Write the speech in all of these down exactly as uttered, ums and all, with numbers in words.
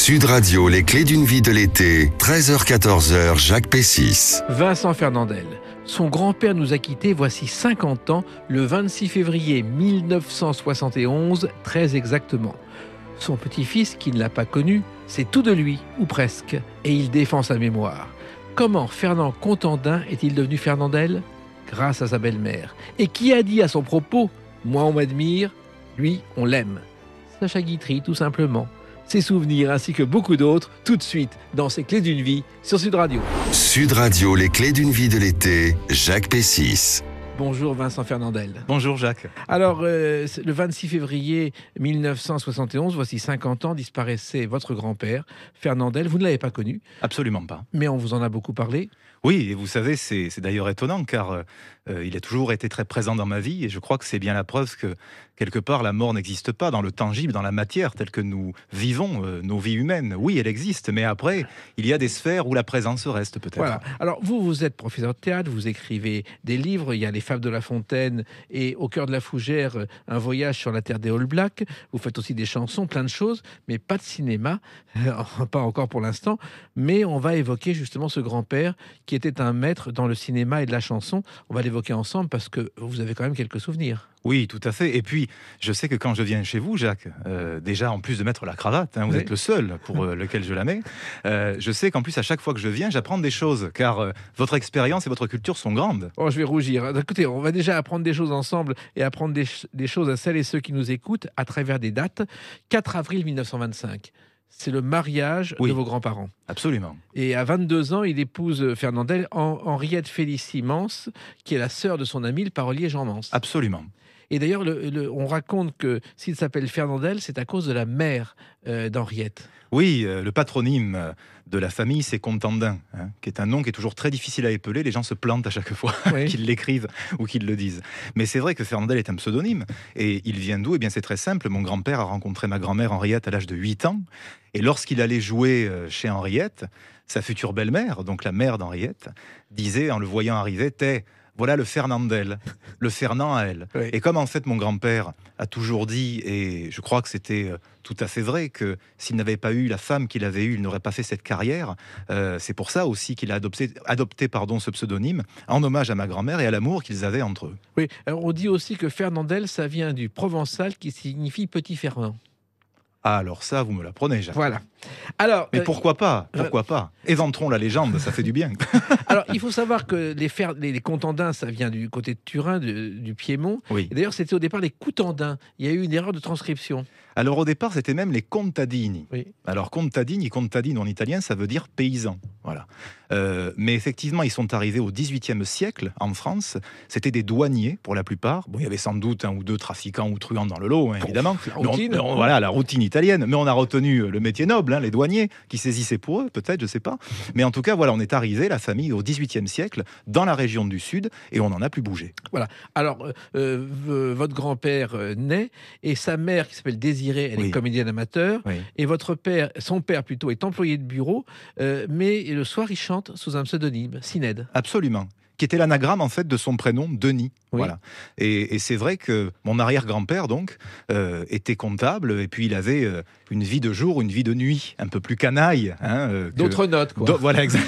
Sud Radio, les clés d'une vie de l'été, treize heures quatorze heures, Jacques Pessis. Vincent Fernandel. Son grand-père nous a quittés voici cinquante ans, le vingt-six février mille neuf cent soixante et onze, très exactement. Son petit-fils, qui ne l'a pas connu, c'est tout de lui, ou presque, et il défend sa mémoire. Comment Fernand Contandin est-il devenu Fernandel ? Grâce à sa belle-mère. Et qui a dit à son propos « Moi on m'admire, lui on l'aime ». Sacha Guitry, tout simplement. Ses souvenirs ainsi que beaucoup d'autres, tout de suite dans ses clés d'une vie sur Sud Radio. Sud Radio, les clés d'une vie de l'été, Jacques Pessis. Bonjour Vincent Fernandel. Bonjour Jacques. Alors, euh, le vingt-six février mille neuf cent soixante et onze, voici cinquante ans, disparaissait votre grand-père, Fernandel. Vous ne l'avez pas connu ? Absolument pas. Mais on vous en a beaucoup parlé ? Oui, et vous savez, c'est, c'est d'ailleurs étonnant, car euh, il a toujours été très présent dans ma vie, et je crois que c'est bien la preuve que, quelque part, la mort n'existe pas dans le tangible, dans la matière, telle que nous vivons euh, nos vies humaines. Oui, elle existe, mais après, il y a des sphères où la présence reste, peut-être. Voilà. Alors, vous, vous êtes professeur de théâtre, vous écrivez des livres, il y a Les Fables de La Fontaine et Au cœur de la fougère, un voyage sur la terre des All Blacks. Vous faites aussi des chansons, plein de choses, mais pas de cinéma, pas encore pour l'instant, mais on va évoquer justement ce grand-père qui était un maître dans le cinéma et de la chanson. On va l'évoquer ensemble parce que vous avez quand même quelques souvenirs. Oui, tout à fait. Et puis, je sais que quand je viens chez vous, Jacques, euh, déjà, en plus de mettre la cravate, hein, vous oui. êtes le seul pour euh, lequel je la mets, euh, je sais qu'en plus, à chaque fois que je viens, j'apprends des choses, car euh, votre expérience et votre culture sont grandes. Oh, je vais rougir. Écoutez, on va déjà apprendre des choses ensemble et apprendre des, ch- des choses à celles et ceux qui nous écoutent à travers des dates. quatre avril mille neuf cent vingt-cinq. C'est le mariage oui, de vos grands-parents. Absolument. Et à vingt-deux ans, il épouse Fernandel, Henriette Félicie Mance, qui est la sœur de son ami, le parolier Jean Mance. Absolument. Et d'ailleurs, le, le, on raconte que s'il s'appelle Fernandel, c'est à cause de la mère euh, d'Henriette. Oui, euh, le patronyme de la famille, c'est Contandin, hein, qui est un nom qui est toujours très difficile à épeler. Les gens se plantent à chaque fois oui. qu'ils l'écrivent ou qu'ils le disent. Mais c'est vrai que Fernandel est un pseudonyme. Et il vient d'où ? Eh bien, c'est très simple. Mon grand-père a rencontré ma grand-mère Henriette à l'âge de huit ans. Et lorsqu'il allait jouer chez Henriette, sa future belle-mère, donc la mère d'Henriette, disait, en le voyant arriver, « T'es... voilà le Fernandel, le Fernand à elle. Oui. » Et comme en fait mon grand-père a toujours dit, et je crois que c'était tout à fait vrai, que s'il n'avait pas eu la femme qu'il avait eue, il n'aurait pas fait cette carrière. Euh, c'est pour ça aussi qu'il a adopté, adopté pardon, ce pseudonyme, en hommage à ma grand-mère et à l'amour qu'ils avaient entre eux. Oui, alors on dit aussi que Fernandel, ça vient du provençal qui signifie petit Fernand. Ah, alors ça, vous me l'apprenez, Jacques. Voilà. Alors, mais pourquoi euh, pas Pourquoi euh, pas Éventrons la légende, ça fait du bien. Alors, il faut savoir que les, fer... les, les Contandins, ça vient du côté de Turin, du, du Piémont. Oui. Et d'ailleurs, c'était au départ les Coutandins. Il y a eu une erreur de transcription. Alors, au départ, c'était même les Contadini. Oui. Alors, Contadini, Contadini en italien, ça veut dire paysan. Voilà. Euh, mais effectivement, ils sont arrivés au dix-huitième siècle en France. C'était des douaniers, pour la plupart. Bon, il y avait sans doute un ou deux trafiquants ou truands dans le lot, hein, évidemment. La routine. On, on, voilà, la routine italienne. Mais on a retenu le métier noble, hein, les douaniers, qui saisissaient pour eux, peut-être, je sais pas. Mais en tout cas, voilà, on est arrivé, la famille, au dix-huitième siècle, dans la région du Sud, et on n'en a plus bougé. Voilà. Alors, euh, euh, votre grand-père euh, naît, et sa mère, qui s'appelle Désirée, elle oui. est comédienne amateur, oui. et votre père, son père plutôt, est employé de bureau, euh, mais le soir, il chante sous un pseudonyme, Sined. Absolument. Qui était l'anagramme en fait de son prénom, Denis. Oui. Voilà. Et, et c'est vrai que mon arrière-grand-père donc euh, était comptable et puis il avait euh, une vie de jour, une vie de nuit, un peu plus canaille. Hein, euh, D'autres que... notes, quoi. Do... Voilà, exact.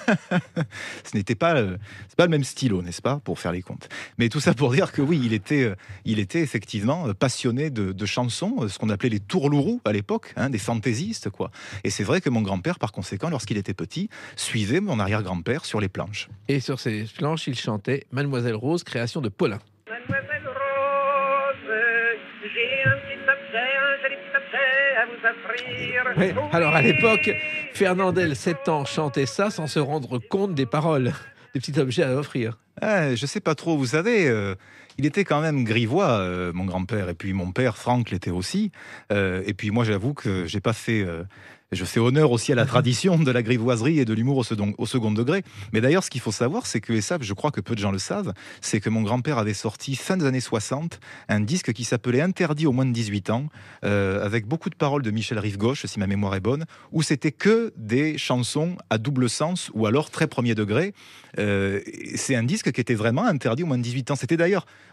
Ce n'était pas, euh, c'est pas le même stylo, n'est-ce pas, pour faire les comptes. Mais tout ça pour dire que oui, il était, euh, il était effectivement passionné de, de chansons, ce qu'on appelait les tourlourous à l'époque, hein, des fantaisistes, quoi. Et c'est vrai que mon grand-père, par conséquent, lorsqu'il était petit, suivait mon arrière-grand-père sur les planches. Et sur ces planches, il chantait Mademoiselle Rose, création de Paulin. Mademoiselle Rose, j'ai un petit objet, un joli petit objet à vous offrir. Oui. Oui. Alors à l'époque, Fernandel, sept ans, chantait ça sans se rendre compte des paroles, des petits objets à offrir. Ah, je sais pas trop, vous savez, euh, il était quand même grivois, euh, mon grand-père, et puis mon père, Franck, l'était aussi. Euh, et puis moi, j'avoue que j'ai pas fait... Euh, Je fais honneur aussi à la tradition de la grivoiserie et de l'humour au second, au second degré. Mais d'ailleurs, ce qu'il faut savoir, c'est que, et ça, je crois que peu de gens le savent, c'est que mon grand-père avait sorti, fin des années soixante, un disque qui s'appelait Interdit aux moins de dix-huit ans, euh, avec beaucoup de paroles de Michel Rive-Gauche, si ma mémoire est bonne, où c'était que des chansons à double sens, ou alors très premier degré. Euh, c'est un disque qui était vraiment interdit aux moins de dix-huit ans. C'était d'ailleurs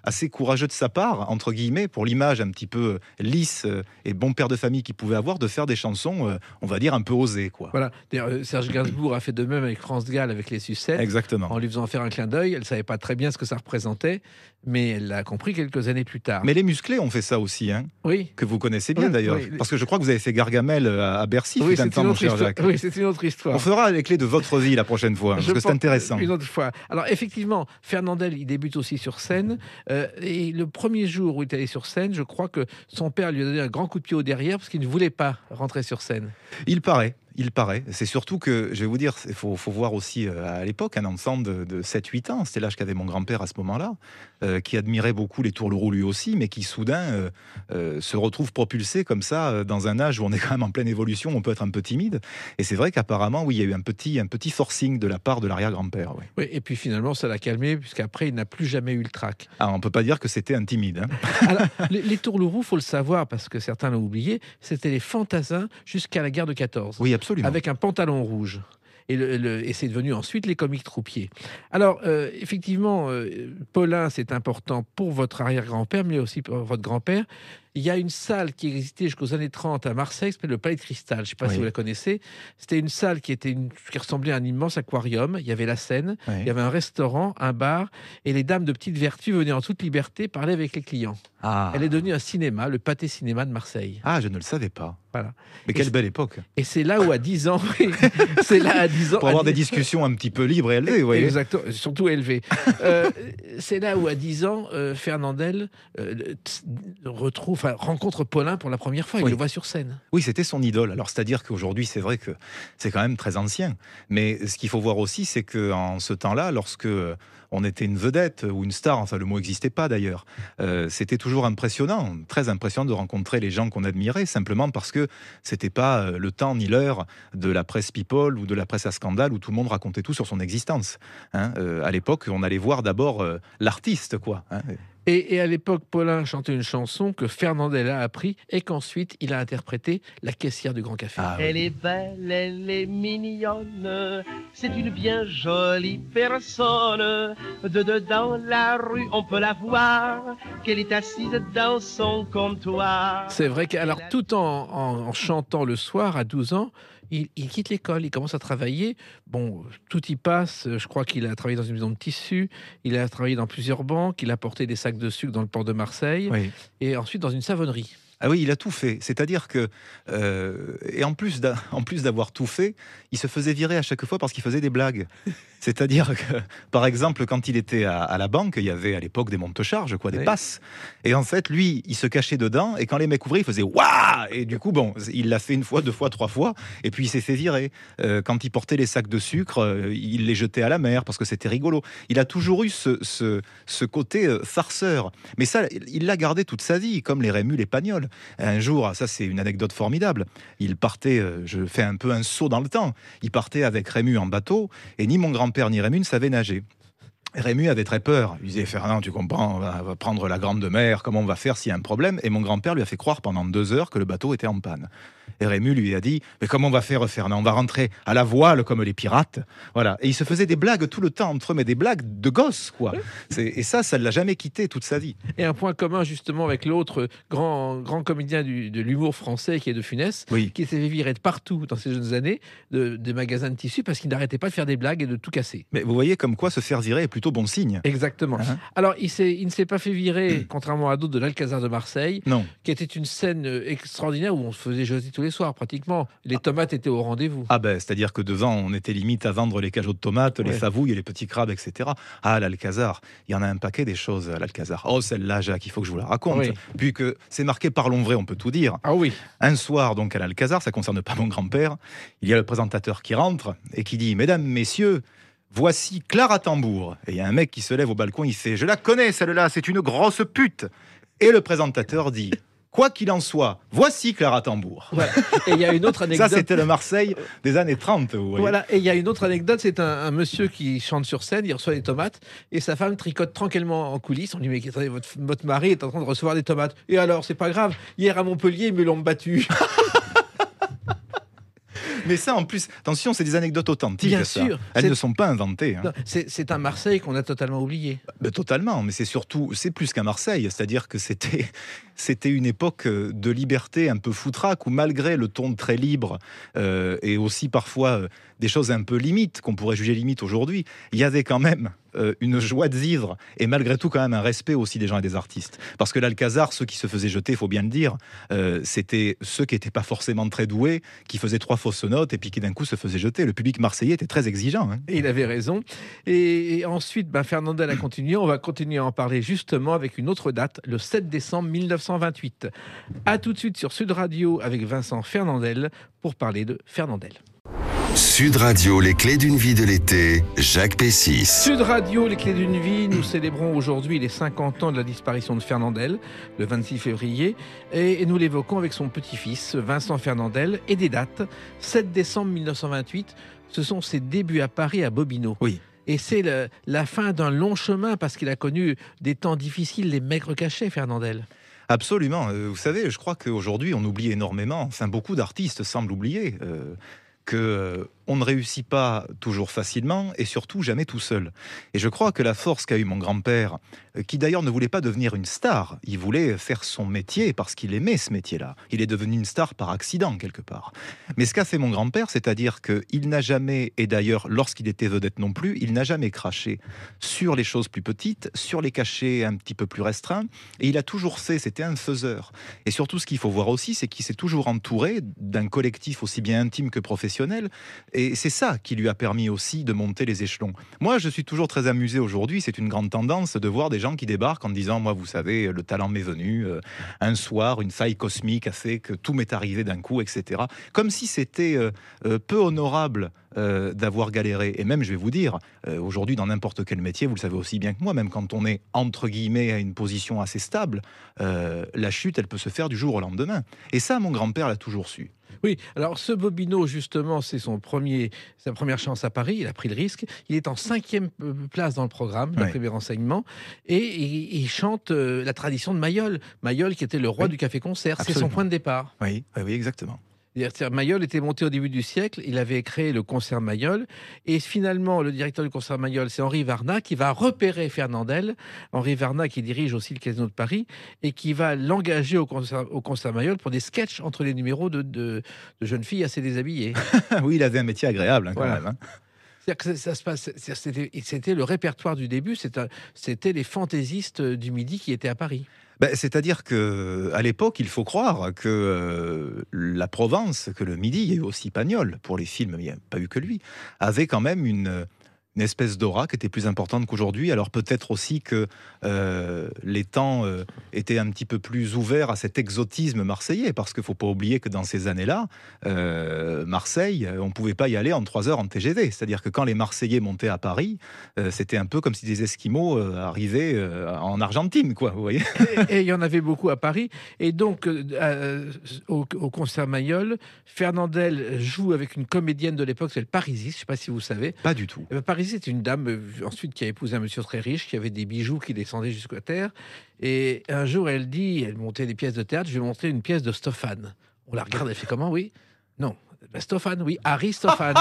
assez courageux de sa part, entre guillemets, pour l'image un petit peu lisse et bon père de famille qu'il pouvait avoir, de faire des chansons, on va dire, un peu osées, quoi. Voilà. D'ailleurs, Serge Gainsbourg a fait de même avec France Gall, avec les Sucettes. Exactement. En lui faisant faire un clin d'œil. Elle ne savait pas très bien ce que ça représentait, mais elle l'a compris quelques années plus tard. Mais les Musclés ont fait ça aussi, hein, oui. que vous connaissez bien, oui, d'ailleurs. Oui. Parce que je crois que vous avez fait Gargamel à Bercy, oui, fut un temps, mon cher Jacques. Oui, c'est une autre histoire. On fera les clés de votre vie la prochaine fois, parce que c'est intéressant. Une autre fois. Alors, effectivement, Fernandel, il débute aussi sur scène. Euh, et le premier jour où il est allé sur scène, je crois que son père lui a donné un grand coup de pied au derrière parce qu'il ne voulait pas rentrer sur scène. Il paraît. Il paraît. C'est surtout que, je vais vous dire, il faut, faut voir aussi euh, à l'époque un enfant de, de sept huit ans, c'était l'âge qu'avait mon grand-père à ce moment-là, euh, qui admirait beaucoup les tourleroux lui aussi, mais qui soudain euh, euh, se retrouve propulsé comme ça euh, dans un âge où on est quand même en pleine évolution, on peut être un peu timide. Et c'est vrai qu'apparemment, oui, il y a eu un petit, un petit forcing de la part de l'arrière-grand-père. Oui. Oui, et puis finalement, ça l'a calmé, puisqu'après, il n'a plus jamais eu le trac. Ah, on ne peut pas dire que c'était un timide. Hein. Alors, les, les tourleroux, il faut le savoir, parce que certains l'ont oublié, c'était les fantassins jusqu'à la guerre de quatorze. Oui, absolument. Avec un pantalon rouge. Et, le, le, et c'est devenu ensuite les comiques troupiers. Alors, euh, effectivement, euh, Paulin, c'est important pour votre arrière-grand-père, mais aussi pour votre grand-père. Il y a une salle qui existait jusqu'aux années trente à Marseille, qui s'appelle le Palais de Cristal. Je ne sais pas oui. si vous la connaissez. C'était une salle qui, était une, qui ressemblait à un immense aquarium. Il y avait la Seine, oui. il y avait un restaurant, un bar, et les dames de petite vertu venaient en toute liberté parler avec les clients. Ah. Elle est devenue un cinéma, le Pâté Cinéma de Marseille. Ah, je ne le savais pas. Voilà. Mais quelle belle époque. Et c'est là où à dix ans, c'est là à dix ans, pour avoir dix... des discussions un petit peu libres et élevées, vous voyez. Exactement, surtout élevées. euh, c'est là où à dix ans, euh, Fernandel euh, retrouve, enfin, rencontre Paulin pour la première fois. Il oui. le voit sur scène. Oui, c'était son idole. Alors c'est-à-dire qu'aujourd'hui, c'est vrai que c'est quand même très ancien. Mais ce qu'il faut voir aussi, c'est qu'en ce temps-là, lorsque on était une vedette ou une star, enfin le mot n'existait pas d'ailleurs, euh, c'était toujours impressionnant, très impressionnant de rencontrer les gens qu'on admirait, simplement parce que c'était pas le temps ni l'heure de la presse people ou de la presse à scandale où tout le monde racontait tout sur son existence. Hein, euh, à l'époque, on allait voir d'abord euh, l'artiste, quoi. Hein. Et, et à l'époque, Paulin chantait une chanson que Fernandel a appris et qu'ensuite il a interprété, La caissière du Grand Café. Ah, oui. Elle est belle, elle est mignonne, c'est une bien jolie personne. De dedans la rue, on peut la voir, qu'elle est assise dans son comptoir. C'est vrai qu'alors tout en, en, en chantant le soir à douze ans, Il, il quitte l'école, il commence à travailler. Bon, tout y passe. Je crois qu'il a travaillé dans une maison de tissus. Il a travaillé dans plusieurs banques. Il a porté des sacs de sucre dans le port de Marseille. Oui. Et ensuite dans une savonnerie. Ah oui, il a tout fait. C'est-à-dire que, euh, et en plus, en plus d'avoir tout fait, il se faisait virer à chaque fois parce qu'il faisait des blagues. C'est-à-dire que, par exemple, quand il était à, à la banque, il y avait à l'époque des monte-charges, quoi, des oui. passes. Et en fait, lui, il se cachait dedans. Et quand les mecs ouvraient, il faisait waouh. Et du coup, bon, il l'a fait une fois, deux fois, trois fois. Et puis il s'est fait virer. Euh, quand il portait les sacs de sucre, euh, il les jetait à la mer parce que c'était rigolo. Il a toujours eu ce, ce, ce côté euh, farceur. Mais ça, il l'a gardé toute sa vie, comme les Rémus, les Pagnols. Un jour, ça c'est une anecdote formidable, il partait, euh, je fais un peu un saut dans le temps, il partait avec Rému en bateau, et ni mon grand-père ni Rému ne savaient nager. Rému avait très peur, il disait « Fernand, tu comprends, on va, on va prendre la grande mer, comment on va faire s'il y a un problème ?» Et mon grand-père lui a fait croire pendant deux heures que le bateau était en panne. Et Rému lui a dit « Mais comment on va faire, Fernand? On va rentrer à la voile comme les pirates. » Voilà. Et il se faisait des blagues tout le temps entre eux, mais des blagues de gosse, quoi. C'est, et ça, ça ne l'a jamais quitté toute sa vie. Et un point commun, justement, avec l'autre grand, grand comédien du, de l'humour français, qui est de Funès, oui. qui s'est fait virer de partout dans ses jeunes années, de, de magasins de tissus, parce qu'il n'arrêtait pas de faire des blagues et de tout casser. Mais vous voyez comme quoi se faire virer est plutôt bon signe. Exactement. Hein? Alors, il, il ne s'est pas fait virer, contrairement à d'autres, de l'Alcazar de Marseille, non. qui était une scène extraordinaire où on se faisait jeter tous les soirs, pratiquement. Les tomates étaient au rendez-vous. Ah ben, c'est-à-dire que devant, on était limite à vendre les cajots de tomates, ouais. les favouilles, les petits crabes, et cetera. Ah, l'Alcazar, il y en a un paquet des choses à l'Alcazar. Oh, celle-là, Jacques, il faut que je vous la raconte. Oui. Puis que c'est marqué Parlons vrai, on peut tout dire. Ah oui. Un soir, donc, à l'Alcazar, ça ne concerne pas mon grand-père, il y a le présentateur qui rentre et qui dit « Mesdames, messieurs, voici Clara Tambour. » Et il y a un mec qui se lève au balcon, il fait « Je la connais, celle-là, c'est une grosse pute. » Et le présentateur dit « Quoi qu'il en soit, voici Clara Tambour. » Voilà. Et il y a une autre anecdote. Ça, c'était le Marseille des années trente. Vous voyez. Voilà. Et il y a une autre anecdote, c'est un, un monsieur qui chante sur scène, il reçoit des tomates, et sa femme tricote tranquillement en coulisses. On lui dit « Mais votre, votre mari est en train de recevoir des tomates. » Et alors, c'est pas grave, hier à Montpellier, ils me l'ont battu. Mais ça, en plus, attention, c'est des anecdotes authentiques. Bien ça. sûr. Elles c'est... ne sont pas inventées. Hein. Non, c'est, c'est un Marseille qu'on a totalement oublié. Bah, totalement, mais c'est surtout, c'est plus qu'un Marseille. C'est-à-dire que c'était, c'était une époque de liberté un peu foutraque, où malgré le ton très libre euh, et aussi parfois euh, des choses un peu limites, qu'on pourrait juger limites aujourd'hui, il y avait quand même euh, une joie de vivre et malgré tout quand même un respect aussi des gens et des artistes. Parce que l'Alcazar, ceux qui se faisaient jeter, il faut bien le dire, euh, c'était ceux qui n'étaient pas forcément très doués, qui faisaient trois fausses notes et puis qui d'un coup se faisaient jeter. Le public marseillais était très exigeant. Hein. Et il avait raison. Et, et ensuite, ben, Fernandel a continué. On va continuer à en parler justement avec une autre date, le sept décembre mille neuf cent vingt-huit. A tout de suite sur Sud Radio avec Vincent Fernandel pour parler de Fernandel. Sud Radio, les clés d'une vie de l'été, Jacques Pessis. Sud Radio, les clés d'une vie, nous célébrons aujourd'hui les cinquante ans de la disparition de Fernandel, le vingt-six février, et, et nous l'évoquons avec son petit-fils, Vincent Fernandel, et des dates. sept décembre mille neuf cent vingt-huit, ce sont ses débuts à Paris, à Bobino. Oui. Et c'est le, la fin d'un long chemin, parce qu'il a connu des temps difficiles, les maigres cachets, Fernandel. Absolument. Euh, vous savez, je crois qu'aujourd'hui, on oublie énormément, enfin beaucoup d'artistes semblent oublier, euh, que euh, on ne réussit pas toujours facilement et surtout jamais tout seul. Et je crois que la force qu'a eu mon grand-père, euh, qui d'ailleurs ne voulait pas devenir une star, il voulait faire son métier parce qu'il aimait ce métier-là. Il est devenu une star par accident quelque part. Mais ce qu'a fait mon grand-père, c'est-à-dire qu'il n'a jamais, et d'ailleurs lorsqu'il était vedette non plus, il n'a jamais craché sur les choses plus petites, sur les cachets un petit peu plus restreints, et il a toujours fait, c'était un faiseur. Et surtout ce qu'il faut voir aussi, c'est qu'il s'est toujours entouré d'un collectif aussi bien intime que professionnel. Et c'est ça qui lui a permis aussi de monter les échelons. Moi, je suis toujours très amusé aujourd'hui, c'est une grande tendance de voir des gens qui débarquent en disant « Moi, vous savez, le talent m'est venu, euh, un soir, une faille cosmique a fait que tout m'est arrivé d'un coup, et cetera » Comme si c'était euh, euh, peu honorable euh, d'avoir galéré. Et même, je vais vous dire, euh, aujourd'hui, dans n'importe quel métier, vous le savez aussi bien que moi, même quand on est, entre guillemets, à une position assez stable, euh, la chute, elle peut se faire du jour au lendemain. Et ça, mon grand-père l'a toujours su. Oui, alors ce Bobino, justement, c'est son premier, sa première chance à Paris. Il a pris le risque. Il est en cinquième place dans le programme, d'après mes renseignements. Et il, il chante euh, la tradition de Mayol. Mayol, qui était le roi oui. du café-concert. C'est son point de départ. Oui, oui, oui exactement. Mayol était monté au début du siècle, il avait créé le concert Mayol, et finalement le directeur du concert Mayol, c'est Henri Varnat, qui va repérer Fernandel, Henri Varnat qui dirige aussi le Casino de Paris, et qui va l'engager au concert, au concert Mayol pour des sketchs entre les numéros de, de, de jeunes filles assez déshabillées. Oui, il avait un métier agréable hein, quand voilà. même. Hein. C'est-à-dire que ça, ça se passe, c'était, c'était le répertoire du début, c'était, c'était les fantaisistes du Midi qui étaient à Paris. Ben, c'est-à-dire qu'à l'époque, il faut croire que euh, la Provence, que le Midi, et aussi Pagnol, pour les films, il n'y a pas eu que lui, avait quand même une, une espèce d'aura qui était plus importante qu'aujourd'hui. Alors peut-être aussi que euh, les temps euh, étaient un petit peu plus ouverts à cet exotisme marseillais, parce qu'il ne faut pas oublier que dans ces années-là, euh, Marseille, on ne pouvait pas y aller en trois heures en T G V. C'est-à-dire que quand les Marseillais montaient à Paris, euh, c'était un peu comme si des Esquimaux euh, arrivaient euh, en Argentine, quoi, vous voyez. Et il y en avait beaucoup à Paris. Et donc, euh, au, au concert Mayol, Fernandel joue avec une comédienne de l'époque, c'est le Parisis, je ne sais pas si vous savez. Pas du tout. Eh ben, Parisis, c'est une dame, euh, ensuite, qui a épousé un monsieur très riche, qui avait des bijoux qui descendaient jusqu'à terre. Et un jour, elle dit, elle montait des pièces de théâtre, je vais montrer une pièce de Stoffane. On la regarde, elle fait comment, oui? Non. Ben, Stoffane, oui, Aristophane.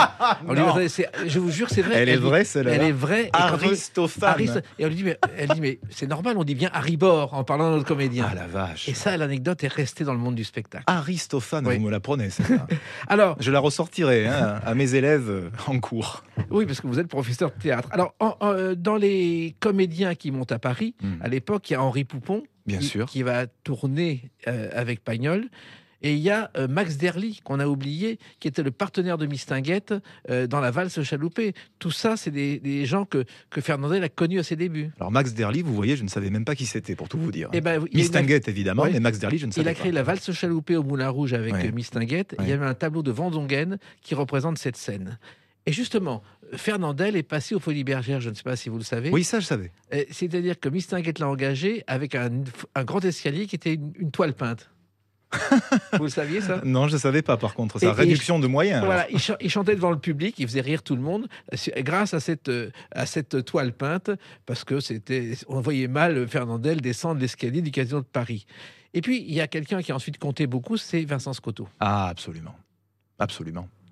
Je vous jure, c'est vrai. Elle, elle est dit, vraie, celle-là. Elle est vraie. Aristophane. Arist... Et on lui dit, mais, elle dit, mais c'est normal, on dit bien Haribor en parlant de notre comédien. Ah la vache. Et ça, l'anecdote est restée dans le monde du spectacle. Aristophane, oui. Vous me la prenez, celle-là. Alors, je la ressortirai hein, à mes élèves en cours. Oui, parce que vous êtes professeur de théâtre. Alors, en, en, dans les comédiens qui montent à Paris, mmh. à l'époque, il y a Henri Poupon, bien qui, sûr, qui va tourner euh, avec Pagnol. Et il y a euh, Max Derly, qu'on a oublié, qui était le partenaire de Mistinguett euh, dans la valse chaloupée. Tout ça, c'est des, des gens que, que Fernandel a connus à ses débuts. Alors Max Derly, vous voyez, je ne savais même pas qui c'était, pour tout vous dire. Eh ben, Mistinguett, évidemment, ouais. mais Max Derly, je ne savais pas. Il a créé pas. la valse chaloupée au Moulin Rouge avec ouais. Mistinguett. Ouais. Il y avait un tableau de Vandongen qui représente cette scène. Et justement, Fernandel est passé aux Folies Bergères, je ne sais pas si vous le savez. Oui, ça je savais. C'est-à-dire que Mistinguett l'a engagé avec un, un grand escalier qui était une, une toile peinte. Vous le saviez ça? Non, je ne savais pas par contre. C'est la réduction et, de moyens. Voilà, il, ch il chantait devant le public, il faisait rire tout le monde grâce à cette, à cette toile peinte, parce que c'était, on voyait mal Fernandel descendre l'escalier du Casino de Paris. Et puis, il y a quelqu'un qui a ensuite compté beaucoup, c'est Vincent Scotto. Ah, absolument. Absolument.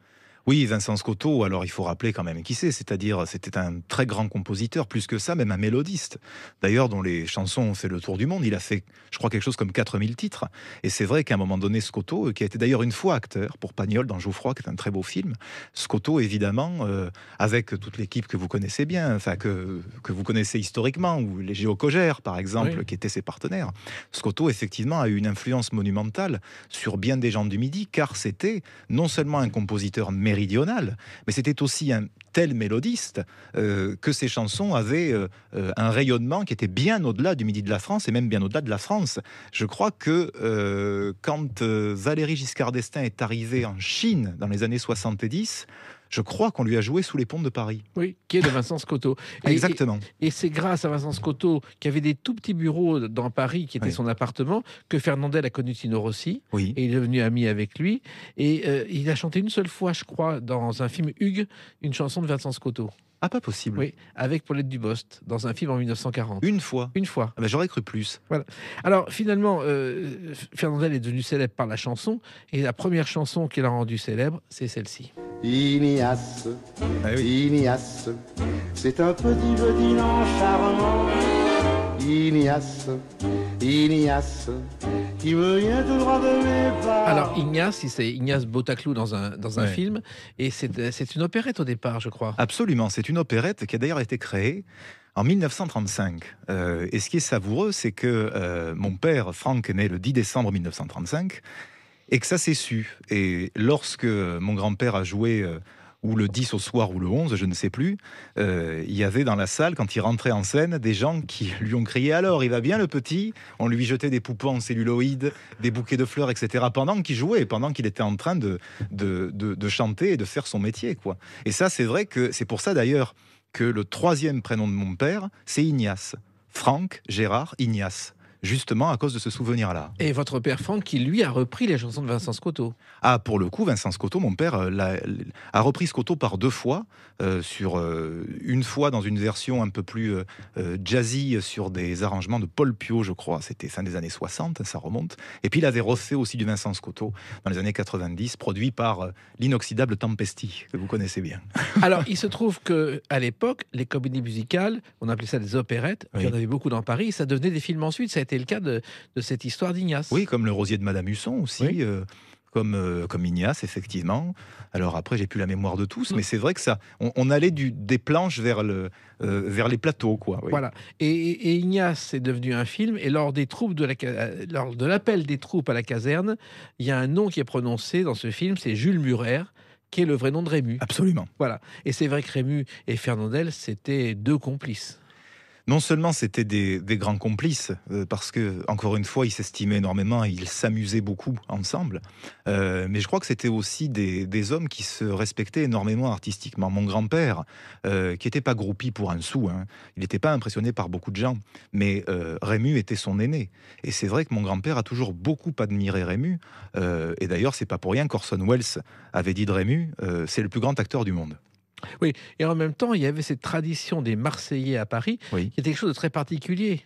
Oui, Vincent Scotto, alors il faut rappeler quand même qui c'est, c'est-à-dire c'était un très grand compositeur, plus que ça, même un mélodiste, d'ailleurs dont les chansons ont fait le tour du monde. Il a fait, je crois, quelque chose comme quatre mille titres, et c'est vrai qu'à un moment donné, Scotto, qui a été d'ailleurs une fois acteur pour Pagnol dans Geoffroy, qui est un très beau film, Scotto évidemment, euh, avec toute l'équipe que vous connaissez bien, enfin que, que vous connaissez historiquement, ou les Géocogères par exemple, oui. qui étaient ses partenaires, Scotto effectivement a eu une influence monumentale sur bien des gens du Midi, car c'était non seulement un compositeur méridional, mais c'était aussi un tel mélodiste euh, que ses chansons avaient euh, un rayonnement qui était bien au-delà du Midi de la France et même bien au-delà de la France. Je crois que euh, quand euh, Valéry Giscard d'Estaing est arrivé en Chine dans les années soixante-dix, je crois qu'on lui a joué Sous les ponts de Paris. Oui, qui est de Vincent Scotto. Et, Exactement. Et, et c'est grâce à Vincent Scotto, qui avait des tout petits bureaux dans Paris, qui était oui. son appartement, que Fernandel a connu Tino Rossi. Oui. Et il est devenu ami avec lui. Et euh, il a chanté une seule fois, je crois, dans un film Hugues, une chanson de Vincent Scotto. Ah, pas possible. Oui, avec Paulette Dubost, dans un film en mille neuf cent quarante. Une fois Une fois. Ah ben, j'aurais cru plus. Voilà. Alors, finalement, euh, Fernandel est devenu célèbre par la chanson, et la première chanson qu'il a rendue célèbre, c'est celle-ci. Ignace, ah oui. Ignace, c'est un petit bedillant charmant. Ignace, Ignace, qui me vient tout droit de mes pas. Alors Ignace, c'est Ignace Botaclou dans un, dans un ouais. film, et c'est, c'est une opérette au départ, je crois. Absolument, c'est une opérette qui a d'ailleurs été créée en mille neuf cent trente-cinq. Euh, et ce qui est savoureux, c'est que euh, mon père, Franck, est né le dix décembre mille neuf cent trente-cinq, et que ça s'est su. Et lorsque mon grand-père a joué... Euh, ou le dix au soir, ou le onze, je ne sais plus, euh, il y avait dans la salle, quand il rentrait en scène, des gens qui lui ont crié « Alors, il va bien le petit ?» On lui jetait des poupons en celluloïd, des bouquets de fleurs, et cetera, pendant qu'il jouait, pendant qu'il était en train de, de, de, de chanter et de faire son métier, quoi. Et ça, c'est vrai que c'est pour ça, d'ailleurs, que le troisième prénom de mon père, c'est Ignace. Franck Gérard Ignace. Justement à cause de ce souvenir-là. Et votre père Franck, qui lui a repris les chansons de Vincent Scotto. Ah, pour le coup, Vincent Scotto, mon père, euh, l'a, a repris Scotto par deux fois. Euh, sur euh, une fois dans une version un peu plus euh, jazzy, sur des arrangements de Paul Piot, je crois. C'était fin des années soixante, ça remonte. Et puis il avait refait aussi du Vincent Scotto dans les années quatre-vingt-dix, produit par euh, l'inoxydable Tempesti, que vous connaissez bien. Alors, il se trouve qu'à l'époque, les comédies musicales, on appelait ça des opérettes, oui. il y en avait beaucoup dans Paris, ça devenait des films ensuite. Ça a été le cas de, de cette histoire d'Ignace. Oui, comme Le Rosier de Madame Husson aussi, oui. euh, comme, euh, comme Ignace, effectivement. Alors après, j'ai plus la mémoire de tous, mmh. mais c'est vrai que ça, on, on allait du, des planches vers, le, euh, vers les plateaux, quoi. Oui. Voilà. Et, et Ignace est devenu un film, et lors des troupes de la, lors de l'appel des troupes à la caserne, il y a un nom qui est prononcé dans ce film, c'est Jules Murer, qui est le vrai nom de Rému. Absolument. Voilà. Et c'est vrai que Rému et Fernandel, c'était deux complices. Non seulement c'était des, des grands complices, euh, parce que, encore une fois, ils s'estimaient énormément et ils s'amusaient beaucoup ensemble, euh, mais je crois que c'était aussi des, des hommes qui se respectaient énormément artistiquement. Mon grand-père, euh, qui n'était pas groupi pour un sou, hein, il n'était pas impressionné par beaucoup de gens, mais euh, Rému était son aîné. Et c'est vrai que mon grand-père a toujours beaucoup admiré Rému, euh, et d'ailleurs, c'est pas pour rien qu'Orson Welles avait dit de Rému, euh, c'est le plus grand acteur du monde. Oui, et en même temps, il y avait cette tradition des Marseillais à Paris, oui. qui était quelque chose de très particulier.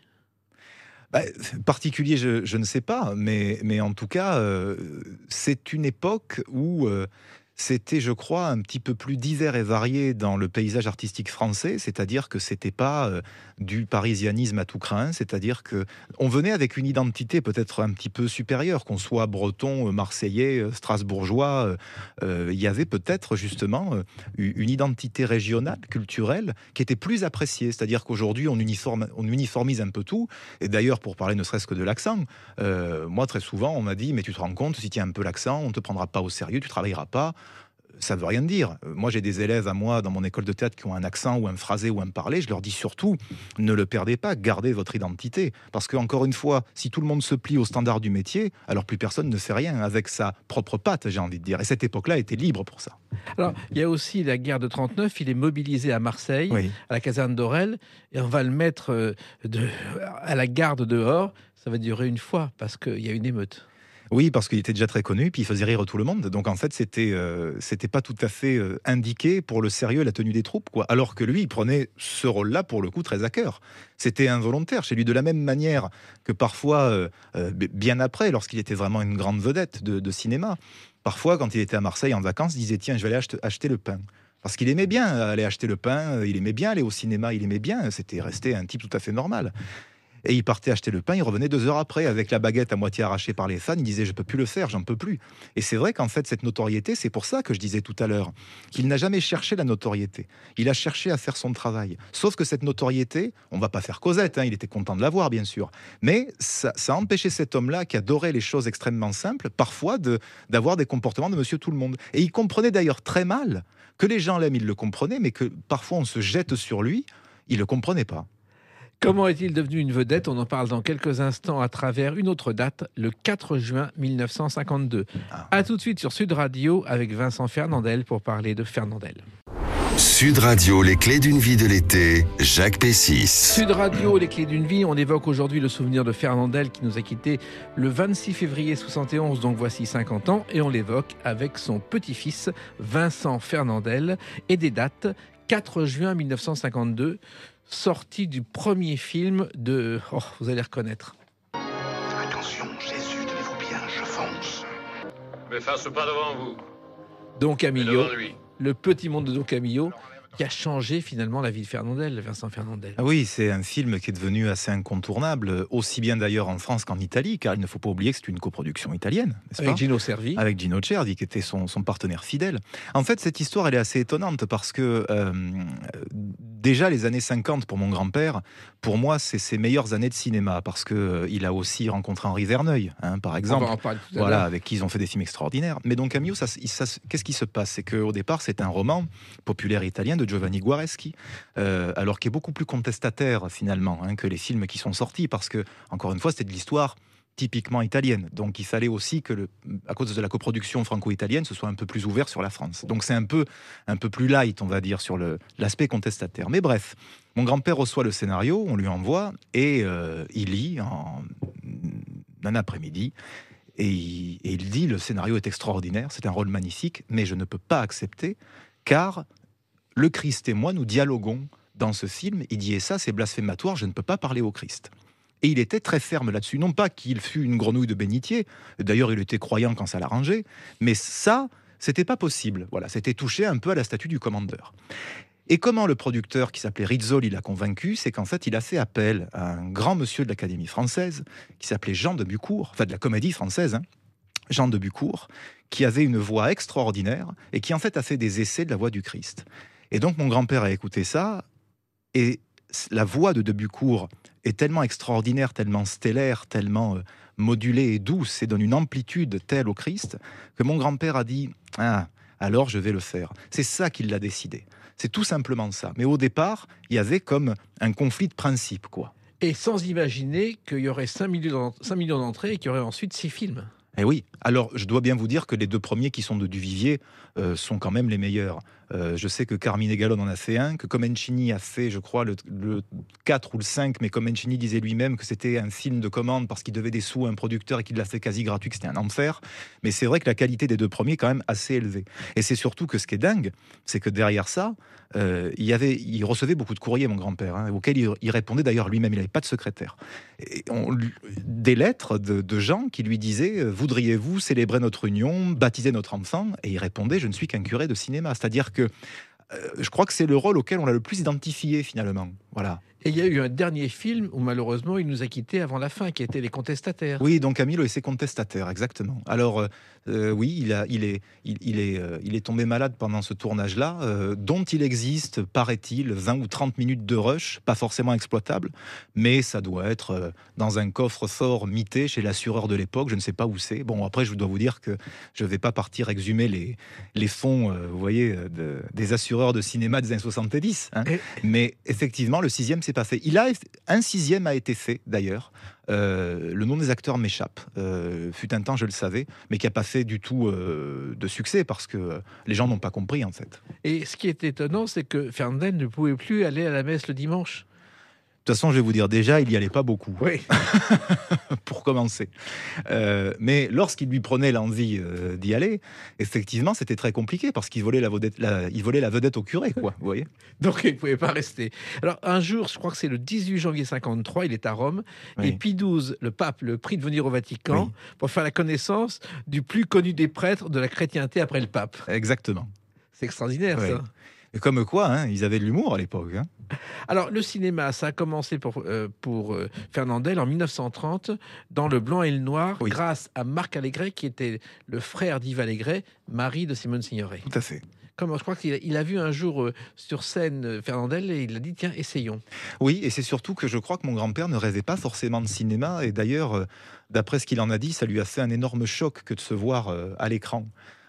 Bah, particulier, je, je ne sais pas, mais, mais en tout cas, euh, c'est une époque où euh, c'était, je crois, un petit peu plus divers et varié dans le paysage artistique français, c'est-à-dire que c'était pas euh, du parisianisme à tout crin, c'est-à-dire que on venait avec une identité peut-être un petit peu supérieure, qu'on soit breton, marseillais, strasbourgeois, il euh, y avait peut-être justement euh, une identité régionale, culturelle, qui était plus appréciée, c'est-à-dire qu'aujourd'hui on, uniforme, on uniformise un peu tout, et d'ailleurs pour parler ne serait-ce que de l'accent, euh, moi très souvent on m'a dit mais tu te rends compte, si tu as un peu l'accent, on ne te prendra pas au sérieux, tu travailleras pas. Ça veut rien dire. Moi, j'ai des élèves à moi dans mon école de théâtre qui ont un accent ou un phrasé ou un parler. Je leur dis surtout, ne le perdez pas, gardez votre identité. Parce que, encore une fois, si tout le monde se plie aux standards du métier, alors plus personne ne fait rien avec sa propre patte, j'ai envie de dire. Et cette époque-là était libre pour ça. Alors, il y a aussi la guerre de trente-neuf. Il est mobilisé à Marseille, oui. à la caserne d'Aurel, et on va le mettre de, à la garde dehors. Ça va durer une fois parce qu'il y a une émeute. Oui, parce qu'il était déjà très connu, puis il faisait rire tout le monde. Donc en fait, c'était euh, c'était pas tout à fait euh, indiqué pour le sérieux et la tenue des troupes, quoi. Alors que lui, il prenait ce rôle-là pour le coup très à cœur. C'était involontaire chez lui, de la même manière que parfois, euh, euh, bien après, lorsqu'il était vraiment une grande vedette de, de cinéma. Parfois, quand il était à Marseille en vacances, il disait tiens, je vais aller acheter le pain. Parce qu'il aimait bien aller acheter le pain, il aimait bien aller au cinéma, il aimait bien, c'était resté un type tout à fait normal. Et il partait acheter le pain, il revenait deux heures après avec la baguette à moitié arrachée par les fans, il disait je peux plus le faire, j'en peux plus. Et c'est vrai qu'en fait cette notoriété, c'est pour ça que je disais tout à l'heure qu'il n'a jamais cherché la notoriété. Il a cherché à faire son travail. Sauf que cette notoriété, on va pas faire Cosette, hein, il était content de l'avoir bien sûr, mais ça, ça a empêché cet homme-là qui adorait les choses extrêmement simples, parfois de, d'avoir des comportements de Monsieur Tout-le-Monde. Et il comprenait d'ailleurs très mal que les gens l'aiment, il le comprenait, mais que parfois on se jette sur lui, il le comprenait pas. Comment est-il devenu une vedette? On en parle dans quelques instants à travers une autre date, le quatre juin mille neuf cent cinquante-deux. Ah. A tout de suite sur Sud Radio avec Vincent Fernandel pour parler de Fernandel. Sud Radio, les clés d'une vie de l'été, Jacques Pessis. Sud Radio, les clés d'une vie, on évoque aujourd'hui le souvenir de Fernandel qui nous a quittés le vingt-six février soixante et onze, donc voici cinquante ans, et on l'évoque avec son petit-fils Vincent Fernandel et des dates quatre juin mille neuf cent cinquante-deux, sortie du premier film de... Oh, vous allez reconnaître. Attention, Jésus, tenez-vous bien, je fonce. Mais fasse pas devant vous. Don Camillo, devant lui. Le petit monde de Don Camillo, qui a changé finalement la vie de Fernandel, Vincent Fernandel. Ah oui, c'est un film qui est devenu assez incontournable, aussi bien d'ailleurs en France qu'en Italie, car il ne faut pas oublier que c'est une coproduction italienne, n'est-ce pas ? Avec Gino Cervi. Avec Gino Cervi, qui était son, son partenaire fidèle. En fait, cette histoire, elle est assez étonnante, parce que euh, déjà les années cinquante, pour mon grand-père, pour moi, c'est ses meilleures années de cinéma, parce qu'il euh, a aussi rencontré Henri Verneuil, hein, par exemple. On va en parler tout à voilà, l'heure. avec qui ils ont fait des films extraordinaires. Mais donc Camillo, ça, ça, qu'est-ce qui se passe ? C'est qu'au départ, c'est un roman populaire italien de Giovanni Guareschi, euh, alors qui est beaucoup plus contestataire finalement hein, que les films qui sont sortis, parce que, encore une fois, c'était de l'histoire typiquement italienne. Donc il fallait aussi que, le, à cause de la coproduction franco-italienne, ce soit un peu plus ouvert sur la France. Donc c'est un peu, un peu plus light, on va dire, sur le, l'aspect contestataire. Mais bref, mon grand-père reçoit le scénario, on lui envoie, et euh, il lit en un après-midi, et il, et il dit, le scénario est extraordinaire, c'est un rôle magnifique, mais je ne peux pas accepter, car le Christ et moi, nous dialoguons dans ce film. Il dit, et ça, c'est blasphématoire, je ne peux pas parler au Christ. Et il était très ferme là-dessus. Non pas qu'il fût une grenouille de bénitier, d'ailleurs, il était croyant quand ça l'arrangeait, mais ça, c'était pas possible. Voilà, c'était touché un peu à la statue du commandeur. Et comment le producteur, qui s'appelait Rizzoli, l'a convaincu, c'est qu'en fait, il a fait appel à un grand monsieur de l'Académie française, qui s'appelait Jean de Bucourt, enfin de la Comédie française, hein, Jean de Bucourt, qui avait une voix extraordinaire, et qui en fait a fait des essais de la voix du Christ. Et donc mon grand-père a écouté ça, et la voix de De Bucourt est tellement extraordinaire, tellement stellaire, tellement euh, modulée et douce, et donne une amplitude telle au Christ, que mon grand-père a dit « Ah, alors je vais le faire ». C'est ça qui l'a décidé. C'est tout simplement ça. Mais au départ, il y avait comme un conflit de principe, quoi. Et sans imaginer qu'il y aurait cinq millions d'entrées et qu'il y aurait ensuite six films. Eh oui, alors je dois bien vous dire que les deux premiers qui sont de Duvivier euh, sont quand même les meilleurs. Euh, je sais que Carmine Gallone en a fait un, que Comencini a fait, je crois, le, le quatre ou le cinq, mais Comencini disait lui-même que c'était un film de commande parce qu'il devait des sous à un producteur et qu'il l'a fait quasi gratuit, que c'était un enfer. Mais c'est vrai que la qualité des deux premiers est quand même assez élevée. Et c'est surtout que ce qui est dingue, c'est que derrière ça, euh, il, y avait, il recevait beaucoup de courriers, mon grand-père, hein, auxquels il, il répondait d'ailleurs lui-même, il n'avait pas de secrétaire. Et on, des lettres de, de gens qui lui disaient « Voudriez-vous célébrer notre union, baptiser notre enfant ?» Et il répondait « Je ne suis qu'un curé de cinéma ». C'est-à-dire que euh, je crois que c'est le rôle auquel on l'a le plus identifié finalement. Voilà. Et il y a eu un dernier film où malheureusement il nous a quittés avant la fin, qui était Les Contestataires. Oui, donc Camillo et ses contestataires, exactement. Alors euh, oui, il, a, il, est, il, il, est, euh, il est tombé malade pendant ce tournage-là, euh, dont il existe, paraît-il, vingt ou trente minutes de rush, pas forcément exploitable, mais ça doit être euh, dans un coffre-fort mité chez l'assureur de l'époque, je ne sais pas où c'est. Bon, après, je dois vous dire que je ne vais pas partir exhumer les, les fonds, euh, vous voyez, de, des assureurs de cinéma des années soixante-dix. Hein. Et... Mais effectivement, le sixième, c'est pas fait. Il a un sixième a été fait d'ailleurs. Euh, le nom des acteurs m'échappe. Euh, fut un temps, je le savais, mais qui n'a pas fait du tout euh, de succès parce que les gens n'ont pas compris en fait. Et ce qui est étonnant, c'est que Fernandel ne pouvait plus aller à la messe le dimanche. toute façon, je vais vous dire, déjà, il n'y allait pas beaucoup. Oui. Pour commencer. Euh, mais lorsqu'il lui prenait l'envie euh, d'y aller, effectivement, c'était très compliqué parce qu'il volait la vedette, la, il volait la vedette au curé, quoi. Vous voyez ? Donc, il ne pouvait pas rester. Alors, un jour, je crois que c'est le dix-huit janvier cinquante-trois, il est à Rome, Oui. et Pie douze, le pape, le prie de venir au Vatican Oui. pour faire la connaissance du plus connu des prêtres de la chrétienté après le pape. Exactement. C'est extraordinaire, Oui. ça. Et comme quoi, hein, ils avaient de l'humour à l'époque. Hein. Alors, le cinéma, ça a commencé pour, euh, pour euh, Fernandel en mille neuf cent trente, dans Le Blanc et le Noir, Oui. grâce à Marc Allégret, qui était le frère d'Yves Allégret, mari de Simone Signoret. Tout à fait. Comme, je crois qu'il a, il a vu un jour euh, sur scène euh, Fernandel et il a dit, tiens, essayons. Oui, et c'est surtout que je crois que mon grand-père ne rêvait pas forcément de cinéma. Et d'ailleurs, euh, d'après ce qu'il en a dit, ça lui a fait un énorme choc que de se voir euh, à l'écran.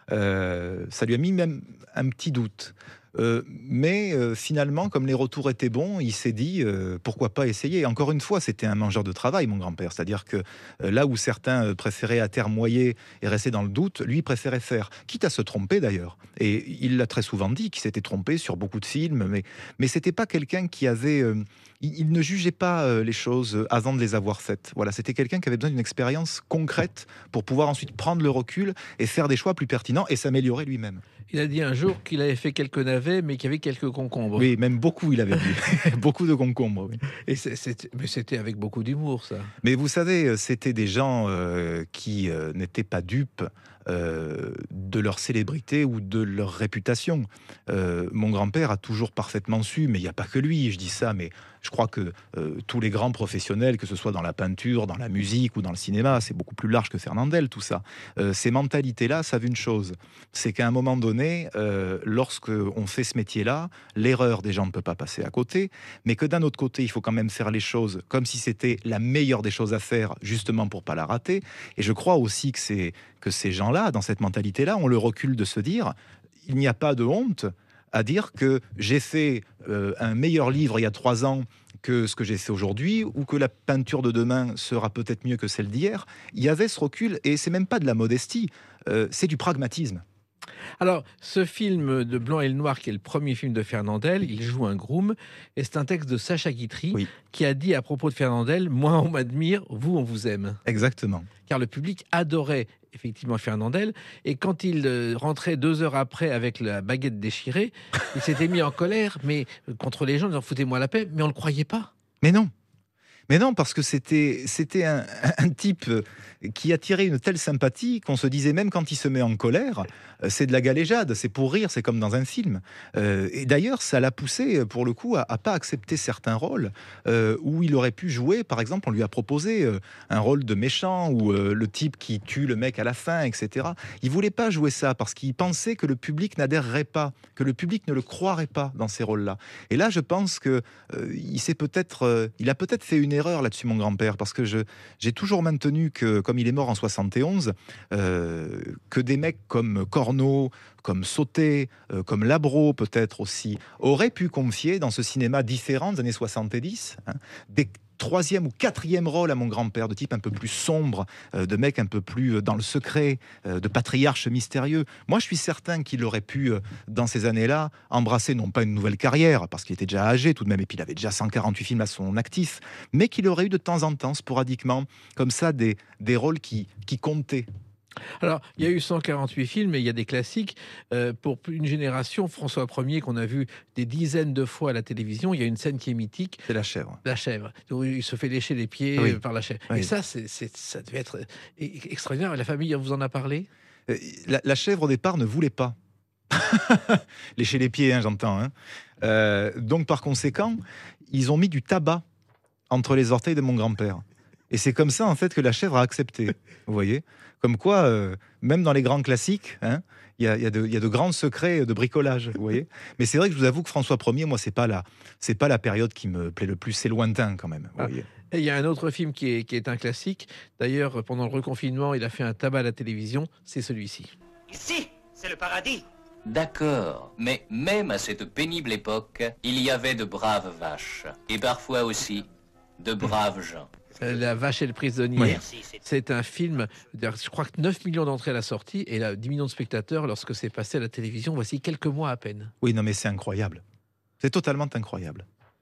Euh, ça lui a mis même un petit doute. Euh, mais euh, finalement, comme les retours étaient bons, il s'est dit euh, pourquoi pas essayer. Et encore une fois, c'était un mangeur de travail, mon grand-père. C'est-à-dire que euh, là où certains euh, préféraient atermoyer et rester dans le doute, lui préférait faire, quitte à se tromper d'ailleurs. Et il l'a très souvent dit qu'il s'était trompé sur beaucoup de films, mais mais c'était pas quelqu'un qui avait, euh, il, il ne jugeait pas euh, les choses avant de les avoir faites. Voilà, c'était quelqu'un qui avait besoin d'une expérience concrète pour pouvoir ensuite prendre le recul et faire des choix plus pertinents et s'améliorer lui-même. Il a dit un jour qu'il avait fait quelques navets, mais qu'il y avait quelques concombres. Oui, même beaucoup, il avait dit. Beaucoup de concombres, oui. Et c'est, c'est, mais c'était avec beaucoup d'humour, ça. Mais vous savez, c'était des gens euh, qui euh, n'étaient pas dupes euh, de leur célébrité ou de leur réputation. Euh, mon grand-père a toujours parfaitement su, mais il n'y a pas que lui, je dis ça, mais je crois que euh, tous les grands professionnels, que ce soit dans la peinture, dans la musique ou dans le cinéma, c'est beaucoup plus large que Fernandel, tout ça. Euh, ces mentalités-là savent une chose, c'est qu'à un moment donné, euh, lorsque on fait ce métier-là, l'erreur des gens ne peut pas passer à côté, mais que d'un autre côté, il faut quand même faire les choses comme si c'était la meilleure des choses à faire, justement pour pas la rater. Et je crois aussi que, c'est, que ces gens-là, dans cette mentalité-là, ont le recul de se dire, il n'y a pas de honte à dire que j'ai fait euh, un meilleur livre il y a trois ans que ce que j'ai fait aujourd'hui, ou que la peinture de demain sera peut-être mieux que celle d'hier. Il y avait ce recul, et c'est même pas de la modestie, euh, c'est du pragmatisme. Alors, ce film de Blanc et le Noir, qui est le premier film de Fernandel, il joue un groom, et c'est un texte de Sacha Guitry, Oui. qui a dit à propos de Fernandel, « Moi, on m'admire, vous, on vous aime. » Exactement. Car le public adorait effectivement Fernandel, et quand il euh, rentrait deux heures après avec la baguette déchirée, il s'était mis en colère, mais euh, contre les gens, ils en foutez-moi la paix, mais on ne le croyait pas. Mais non. Mais non, parce que c'était, c'était un, un type qui attirait une telle sympathie qu'on se disait, même quand il se met en colère, c'est de la galéjade, c'est pour rire, c'est comme dans un film. Euh, et d'ailleurs, ça l'a poussé, pour le coup, à, à pas accepter certains rôles euh, où il aurait pu jouer. Par exemple, on lui a proposé euh, un rôle de méchant ou euh, le type qui tue le mec à la fin, et cetera. Il voulait pas jouer ça parce qu'il pensait que le public n'adhérerait pas, que le public ne le croirait pas dans ces rôles-là. Et là, je pense que euh, il s'est peut-être, euh, il a peut-être fait une erreur là-dessus, mon grand-père, parce que je, j'ai toujours maintenu que, comme il est mort en soixante et onze, euh, que des mecs comme Corneau, comme Sauté, euh, comme Labro peut-être aussi, auraient pu confier dans ce cinéma différent des années soixante-dix, hein, des troisième ou quatrième rôle à mon grand-père, de type un peu plus sombre, euh, de mec un peu plus dans le secret, euh, de patriarche mystérieux. Moi, je suis certain qu'il aurait pu, euh, dans ces années-là, embrasser non pas une nouvelle carrière, parce qu'il était déjà âgé tout de même, et puis il avait déjà cent quarante-huit films à son actif, mais qu'il aurait eu de temps en temps, sporadiquement, comme ça, des, des rôles qui, qui comptaient. Alors, il y a eu cent quarante-huit films, et il y a des classiques. Euh, pour une génération, François Ier, qu'on a vu des dizaines de fois à la télévision, il y a une scène qui est mythique. C'est la chèvre. La chèvre. Où il se fait lécher les pieds Oui. par la chèvre. Oui. Et ça, c'est, c'est, ça devait être extraordinaire. La famille vous en a parlé ? Euh, la, la chèvre, au départ, ne voulait pas. Lécher les pieds, hein, j'entends. Hein. Euh, donc, par conséquent, ils ont mis du tabac entre les orteils de mon grand-père. Et c'est comme ça, en fait, que la chèvre a accepté. Vous voyez ? Comme quoi, euh, même dans les grands classiques, hein, il y a, y a de, y a de grands secrets de bricolage, vous voyez. Mais c'est vrai que je vous avoue que François Ier, moi, c'est pas la, c'est pas la période qui me plaît le plus. C'est lointain, quand même, vous Ah. voyez. Et il y a un autre film qui est, qui est un classique. D'ailleurs, pendant le reconfinement, il a fait un tabac à la télévision. C'est celui-ci. Ici, c'est le paradis. D'accord, mais même à cette pénible époque, il y avait de braves vaches. Et parfois aussi, de braves gens. La vache et le prisonnier. Oui. Merci, c'est- C'est un film, je crois que neuf millions d'entrées à la sortie et là, dix millions de spectateurs lorsque c'est passé à la télévision, voici quelques mois à peine. Oui, non, mais c'est incroyable. C'est totalement incroyable.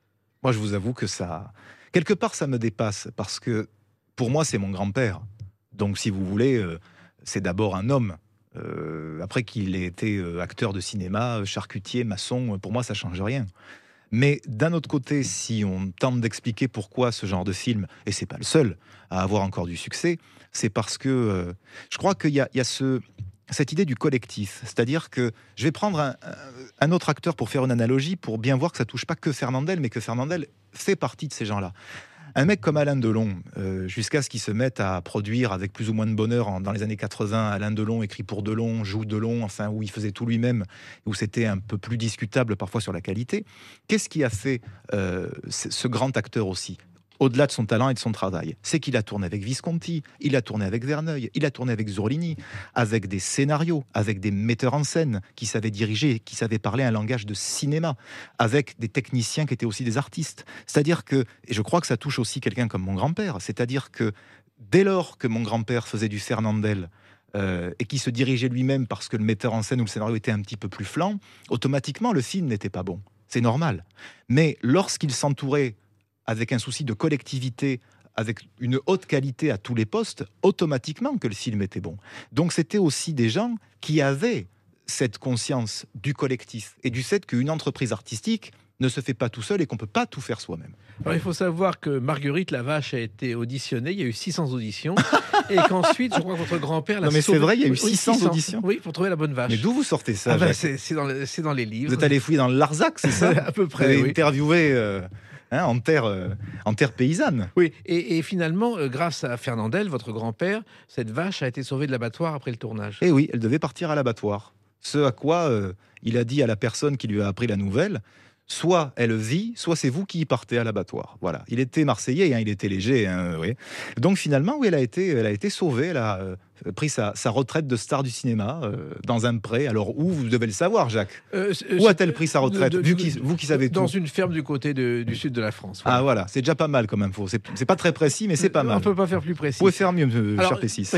Moi, je vous avoue que ça... Quelque part, ça me dépasse, parce que pour moi, c'est mon grand-père. Donc, si vous voulez, euh, c'est d'abord un homme. Euh, après qu'il ait été euh, acteur de cinéma, charcutier, maçon, pour moi, ça ne change rien. Mais d'un autre côté, si on tente d'expliquer pourquoi ce genre de film, et c'est pas le seul à avoir encore du succès, c'est parce que euh, je crois qu'il y a, il y a ce, cette idée du collectif. C'est-à-dire que je vais prendre un, un autre acteur pour faire une analogie, pour bien voir que ça touche pas que Fernandel, mais que Fernandel fait partie de ces gens-là. Un mec comme Alain Delon, euh, jusqu'à ce qu'il se mette à produire avec plus ou moins de bonheur en, dans les années quatre-vingts, Alain Delon écrit pour Delon, joue Delon, enfin où il faisait tout lui-même, où c'était un peu plus discutable parfois sur la qualité. Qu'est-ce qui a fait euh, ce, ce grand acteur aussi ? Au-delà de son talent et de son travail, c'est qu'il a tourné avec Visconti, il a tourné avec Verneuil, il a tourné avec Zurlini, avec des scénarios, avec des metteurs en scène qui savaient diriger, qui savaient parler un langage de cinéma, avec des techniciens qui étaient aussi des artistes. C'est-à-dire que, et je crois que ça touche aussi quelqu'un comme mon grand-père, c'est-à-dire que dès lors que mon grand-père faisait du Fernandel, Euh, et qui se dirigeait lui-même parce que le metteur en scène ou le scénario était un petit peu plus flanc, automatiquement le film n'était pas bon. C'est normal. Mais lorsqu'il s'entourait avec un souci de collectivité, avec une haute qualité à tous les postes, automatiquement que le film était bon. Donc c'était aussi des gens qui avaient cette conscience du collectif et du fait qu'une entreprise artistique ne se fait pas tout seul et qu'on ne peut pas tout faire soi-même. Alors, il faut savoir que Marguerite Lavache a été auditionnée, il y a eu six cents auditions, et qu'ensuite, je crois que votre grand-père l'a Non mais sauvé... c'est vrai, il y a eu oui, six cents auditions. Oui, pour trouver la bonne vache. Mais d'où vous sortez ça, ah ben, Jacques ? c'est, c'est, dans le, c'est dans les livres. Vous êtes allé fouiller dans le Larzac, c'est ça ? À peu près, Vous avez oui. interviewé euh, hein, en, terre, euh, en terre paysanne. Oui, et, et finalement, euh, grâce à Fernandel, votre grand-père, cette vache a été sauvée de l'abattoir après le tournage. Et oui, elle devait partir à l'abattoir. Ce à quoi euh, il a dit à la personne qui lui a appris la nouvelle, soit elle vit, soit c'est vous qui y partez à l'abattoir. Voilà. Il était marseillais, hein, il était léger. Hein, oui. Donc finalement, oui, elle a été, elle a été sauvée. Elle a euh, pris sa, sa retraite de star du cinéma euh, dans un pré. Alors où, vous devez le savoir, Jacques. Euh, où a-t-elle pris sa retraite, de, de, vu qui, vous qui savez dans tout. Dans une ferme du côté de, du sud de la France. Voilà. Ah voilà, c'est déjà pas mal comme info. C'est, c'est pas très précis, mais c'est pas mal. On peut pas faire plus précis. Vous pouvez faire mieux, Alors, cher P six.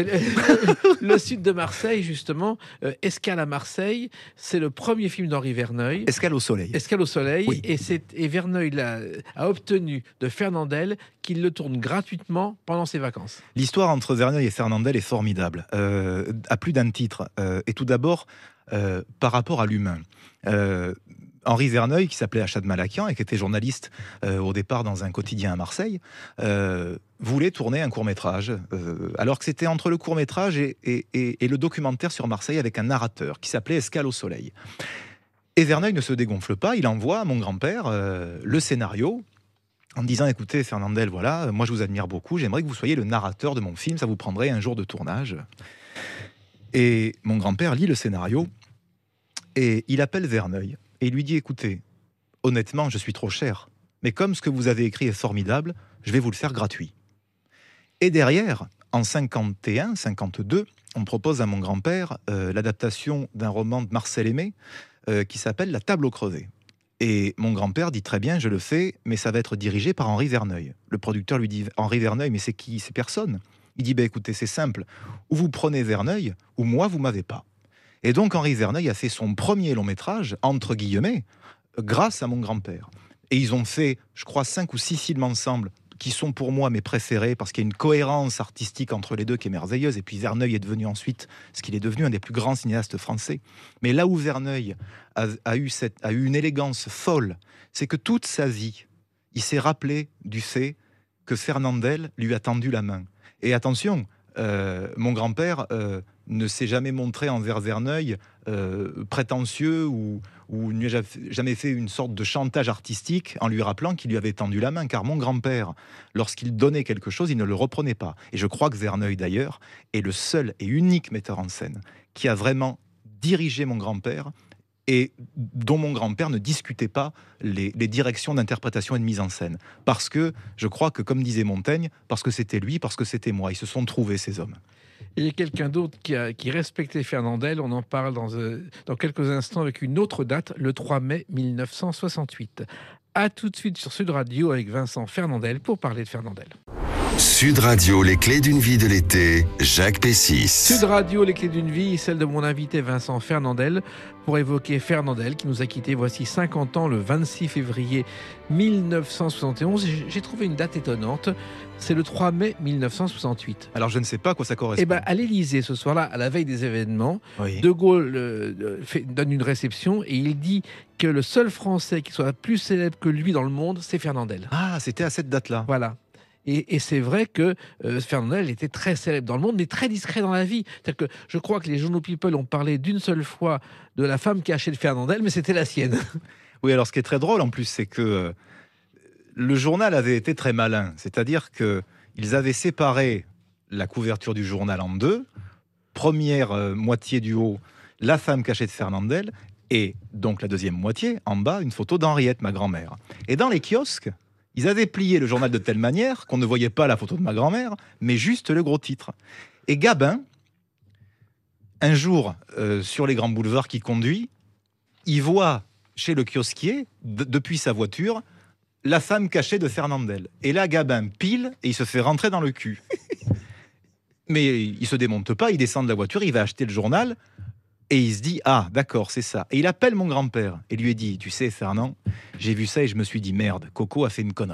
Le sud de Marseille, justement, euh, Escale à Marseille, c'est le premier film d'Henri Verneuil. Escale au soleil. Escale au soleil. Oui. Et, c'est, et Verneuil l'a, a obtenu de Fernandel qu'il le tourne gratuitement pendant ses vacances. L'histoire entre Verneuil et Fernandel est formidable, euh, à plus d'un titre. Euh, et tout d'abord, euh, par rapport à l'humain. Euh, Henri Verneuil, qui s'appelait Achad Malakian et qui était journaliste euh, au départ dans un quotidien à Marseille, euh, voulait tourner un court-métrage, euh, alors que c'était entre le court-métrage et, et, et, et le documentaire sur Marseille avec un narrateur qui s'appelait Escale au soleil. Et Verneuil ne se dégonfle pas, il envoie à mon grand-père euh, le scénario en disant, écoutez Fernandel, voilà, moi je vous admire beaucoup, j'aimerais que vous soyez le narrateur de mon film, ça vous prendrait un jour de tournage. Et mon grand-père lit le scénario et il appelle Verneuil et il lui dit, écoutez, honnêtement, je suis trop cher, mais comme ce que vous avez écrit est formidable, je vais vous le faire gratuit. Et derrière, en cinquante et un cinquante-deux, on propose à mon grand-père euh, l'adaptation d'un roman de Marcel Aimé euh, qui s'appelle La table au crevé. Et mon grand-père dit très bien, je le fais, mais ça va être dirigé par Henri Verneuil. Le producteur lui dit, Henri Verneuil, mais c'est qui? C'est personne. Il dit, bah, écoutez, c'est simple, ou vous prenez Verneuil, ou moi, vous m'avez pas. Et donc Henri Verneuil a fait son premier long métrage, entre guillemets, grâce à mon grand-père. Et ils ont fait, je crois, cinq ou six films ensemble, qui sont pour moi mes préférés, parce qu'il y a une cohérence artistique entre les deux qui est merveilleuse. Et puis Verneuil est devenu ensuite, ce qu'il est devenu, un des plus grands cinéastes français. Mais là où Verneuil a, a, eu, cette, a eu une élégance folle, c'est que toute sa vie, il s'est rappelé du fait que Fernandel lui a tendu la main. Et attention, euh, mon grand-père euh, ne s'est jamais montré envers Verneuil euh, prétentieux ou, ou n'a jamais fait une sorte de chantage artistique en lui rappelant qu'il lui avait tendu la main. Car mon grand-père, lorsqu'il donnait quelque chose, il ne le reprenait pas. Et je crois que Verneuil, d'ailleurs, est le seul et unique metteur en scène qui a vraiment dirigé mon grand-père et dont mon grand-père ne discutait pas les, les directions d'interprétation et de mise en scène. Parce que, je crois que, comme disait Montaigne, parce que c'était lui, parce que c'était moi. Ils se sont trouvés, ces hommes. Il y a quelqu'un d'autre qui, a, qui respectait Fernandel. On en parle dans, euh, dans quelques instants avec une autre date, le trois mai mille neuf cent soixante-huit. A tout de suite sur Sud Radio avec Vincent Fernandel pour parler de Fernandel. Sud Radio, les clés d'une vie de l'été, Jacques Pessis. Sud Radio, les clés d'une vie, celle de mon invité Vincent Fernandel, pour évoquer Fernandel qui nous a quittés voici cinquante ans, le vingt-six février mille neuf cent soixante et onze. J'ai trouvé une date étonnante, c'est le trois mai mille neuf cent soixante-huit. Alors je ne sais pas à quoi ça correspond. Eh ben, à l'Élysée, ce soir-là, à la veille des événements, oui. De Gaulle euh, fait, donne une réception et il dit que le seul Français qui soit plus célèbre que lui dans le monde, c'est Fernandel. Ah, c'était à cette date-là. Voilà. Et, et c'est vrai que euh, Fernandel était très célèbre dans le monde, mais très discret dans la vie. C'est-à-dire que je crois que les journaux People ont parlé d'une seule fois de la femme cachée de Fernandel, mais c'était la sienne. Oui, alors ce qui est très drôle en plus, c'est que euh, le journal avait été très malin. C'est-à-dire qu'ils avaient séparé la couverture du journal en deux. Première euh, moitié du haut, la femme cachée de Fernandel, et donc la deuxième moitié, en bas, une photo d'Henriette, ma grand-mère. Et dans les kiosques, ils avaient plié le journal de telle manière qu'on ne voyait pas la photo de ma grand-mère, mais juste le gros titre. Et Gabin, un jour, euh, sur les grands boulevards qu'il conduit, il voit chez le kiosquier, d- depuis sa voiture, la femme cachée de Fernandel. Et là, Gabin pile et il se fait rentrer dans le cul. Mais il se démonte pas, il descend de la voiture, il va acheter le journal et il se dit « Ah, d'accord, c'est ça ». Et il appelle mon grand-père et lui dit « Tu sais, Fernand, j'ai vu ça et je me suis dit, merde, Coco a fait une connerie. »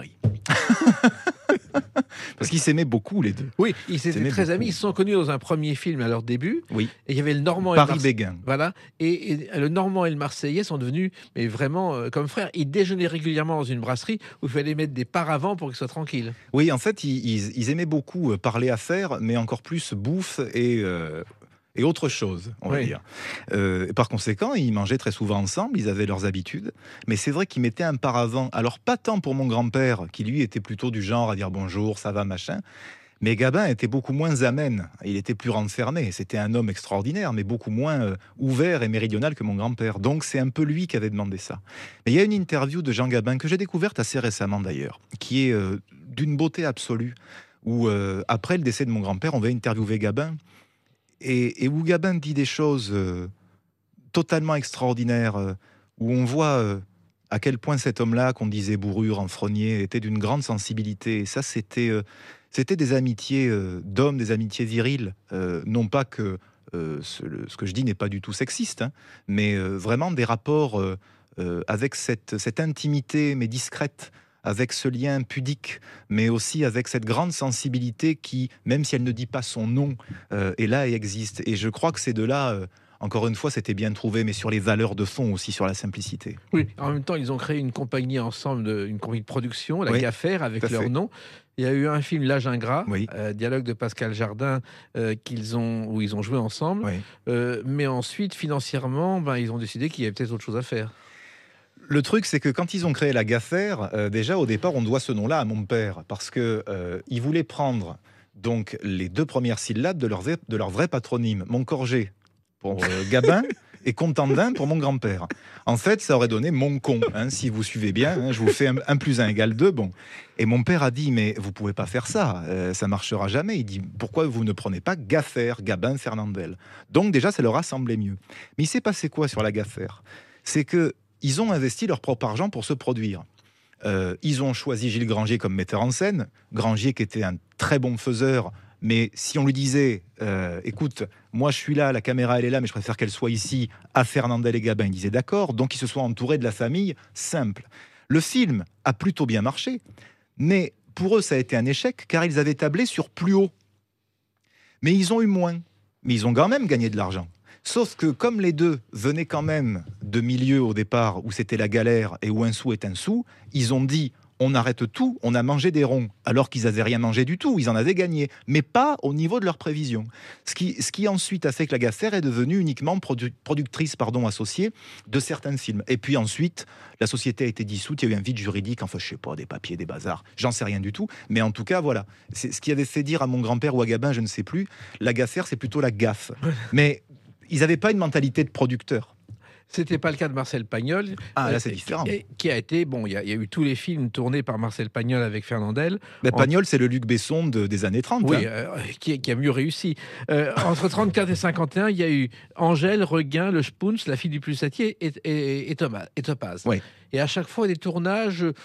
Parce qu'ils s'aimaient beaucoup, les deux. Oui, ils étaient s'aimaient très beaucoup. amis. Ils se sont connus dans un premier film à leur début. Oui. Et il y avait le Normand et Paris le Marseillais. Béguin. Voilà. Et, et le Normand et le Marseillais sont devenus mais vraiment euh, comme frères. Ils déjeunaient régulièrement dans une brasserie où il fallait mettre des paravents pour qu'ils soient tranquilles. Oui, en fait, ils, ils- ils aimaient beaucoup euh, parler affaires, mais encore plus bouffe et... euh, et autre chose, on va Oui. dire. Euh, et par conséquent, ils mangeaient très souvent ensemble, ils avaient leurs habitudes, mais c'est vrai qu'ils mettaient un paravent. Alors, pas tant pour mon grand-père, qui lui était plutôt du genre à dire bonjour, ça va, machin, mais Gabin était beaucoup moins amène, il était plus renfermé. C'était un homme extraordinaire, mais beaucoup moins euh, ouvert et méridional que mon grand-père. Donc, c'est un peu lui qui avait demandé ça. Mais il y a une interview de Jean Gabin, que j'ai découverte assez récemment d'ailleurs, qui est euh, d'une beauté absolue, où euh, après le décès de mon grand-père, on va interviewer Gabin, et, et où Gabin dit des choses euh, totalement extraordinaires, euh, où on voit euh, à quel point cet homme-là, qu'on disait bourru, renfrogné, était d'une grande sensibilité. Et ça, c'était, euh, c'était des amitiés euh, d'hommes, des amitiés viriles. Euh, non pas que euh, ce, le- ce que je dis n'est pas du tout sexiste, hein, mais euh, vraiment des rapports euh, euh, avec cette, cette intimité, mais discrète, avec ce lien pudique, mais aussi avec cette grande sensibilité qui, même si elle ne dit pas son nom, euh, est là et existe. Et je crois que c'est de là, euh, encore une fois, c'était bien trouvé, mais sur les valeurs de fond aussi, sur la simplicité. Oui. En même temps, ils ont créé une compagnie ensemble, de, une compagnie de production, la Oui, Gaffer, avec tout à leur fait. nom. Il y a eu un film, L'Âge ingrat, Oui. euh, dialogue de Pascal Jardin, euh, qu'ils ont, où ils ont joué ensemble. Oui. Euh, mais ensuite, financièrement, ben, ils ont décidé qu'il y avait peut-être autre chose à faire. Le truc, c'est que quand ils ont créé la Gaffer, euh, déjà au départ, on doit ce nom-là à mon père, parce que euh, ils voulaient prendre donc les deux premières syllabes de leur, vrai- de leur vrai patronyme, Moncorgé pour euh, Gabin et Contandin pour mon grand-père. En fait, ça aurait donné Moncon, hein, si vous suivez bien. Hein, je vous fais un plus un égale deux. Bon. Et mon père a dit, mais vous pouvez pas faire ça, euh, ça marchera jamais. Il dit, pourquoi vous ne prenez pas Gaffer, Gabin, Fernandel? Donc déjà, ça leur a semblé mieux. Mais il s'est passé quoi sur la Gaffer? C'est que ils ont investi leur propre argent pour se produire. Euh, ils ont choisi Gilles Grangier comme metteur en scène. Grangier qui était un très bon faiseur, mais si on lui disait euh, écoute, moi je suis là, la caméra elle est là, mais je préfère qu'elle soit ici, à Fernandel et Gabin, il disait d'accord. Donc ils se sont entourés de la famille, simple. Le film a plutôt bien marché, mais pour eux ça a été un échec, car ils avaient tablé sur plus haut. Mais ils ont eu moins. Mais ils ont quand même gagné de l'argent. Sauf que comme les deux venaient quand même de milieux au départ où c'était la galère et où un sou est un sou, ils ont dit on arrête tout, on a mangé des ronds, alors qu'ils n'avaient rien mangé du tout, ils en avaient gagné, mais pas au niveau de leurs prévisions. Ce qui, ce qui ensuite a fait que la Gaffer est devenue uniquement produ- productrice pardon, associée de certains films. Et puis ensuite, la société a été dissoute, il y a eu un vide juridique, enfin je sais pas, des papiers, des bazars, j'en sais rien du tout, mais en tout cas voilà, c'est ce qui avait fait dire à mon grand-père ou à Gabin, je ne sais plus, la Gaffer c'est plutôt la gaffe. Mais ils n'avaient pas une mentalité de producteur. C'était pas le cas de Marcel Pagnol. Ah, là, euh, c'est différent. Qui, qui a été, bon, il y, a- il y a eu tous les films tournés par Marcel Pagnol avec Fernandel. Ben, En- Pagnol, c'est le Luc Besson de- des années trente. Oui, hein. euh, qui, qui a mieux réussi. Euh, entre trente-quatre et cinquante et un, il y a eu Angèle, Reguin, Le Spoons, La fille du Pulsatier et, et, et, Thomas, et Topaz. Oui. Et à chaque fois, des tournages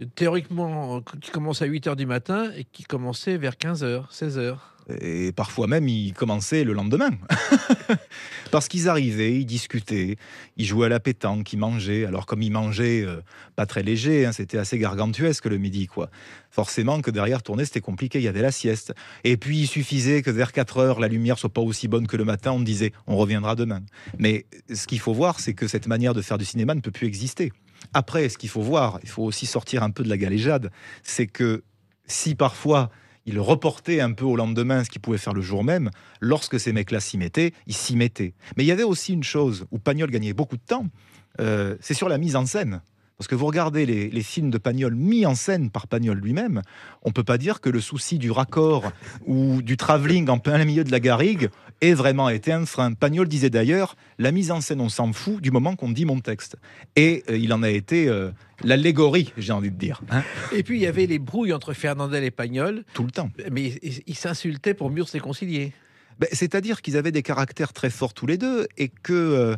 théoriquement, qui commençait à huit heures du matin et qui commençait vers quinze heures, seize heures. Et parfois même, ils commençaient le lendemain. Parce qu'ils arrivaient, ils discutaient, ils jouaient à la pétanque, ils mangeaient. Alors comme ils mangeaient, euh, pas très léger, hein, c'était assez gargantuesque le midi, quoi. Forcément que derrière tourner, c'était compliqué, il y avait la sieste. Et puis il suffisait que vers quatre heures, la lumière soit pas aussi bonne que le matin, on disait, on reviendra demain. Mais ce qu'il faut voir, c'est que cette manière de faire du cinéma ne peut plus exister. Après, ce qu'il faut voir, il faut aussi sortir un peu de la galéjade, c'est que si parfois il reportait un peu au lendemain ce qu'il pouvait faire le jour même, lorsque ces mecs-là s'y mettaient, ils s'y mettaient. Mais il y avait aussi une chose où Pagnol gagnait beaucoup de temps, euh, c'est sur la mise en scène. Parce que vous regardez les, les films de Pagnol mis en scène par Pagnol lui-même, on ne peut pas dire que le souci du raccord ou du travelling en plein milieu de la garrigue ait vraiment été un frein. Pagnol disait d'ailleurs, la mise en scène, on s'en fout du moment qu'on dit mon texte. Et euh, il en a été euh, l'allégorie, j'ai envie de dire. Hein. Et puis il y avait les brouilles entre Fernandel et Pagnol. Tout le temps. Mais ils, ils s'insultaient pour mieux se réconcilier. Ben, c'est-à-dire qu'ils avaient des caractères très forts tous les deux et que euh,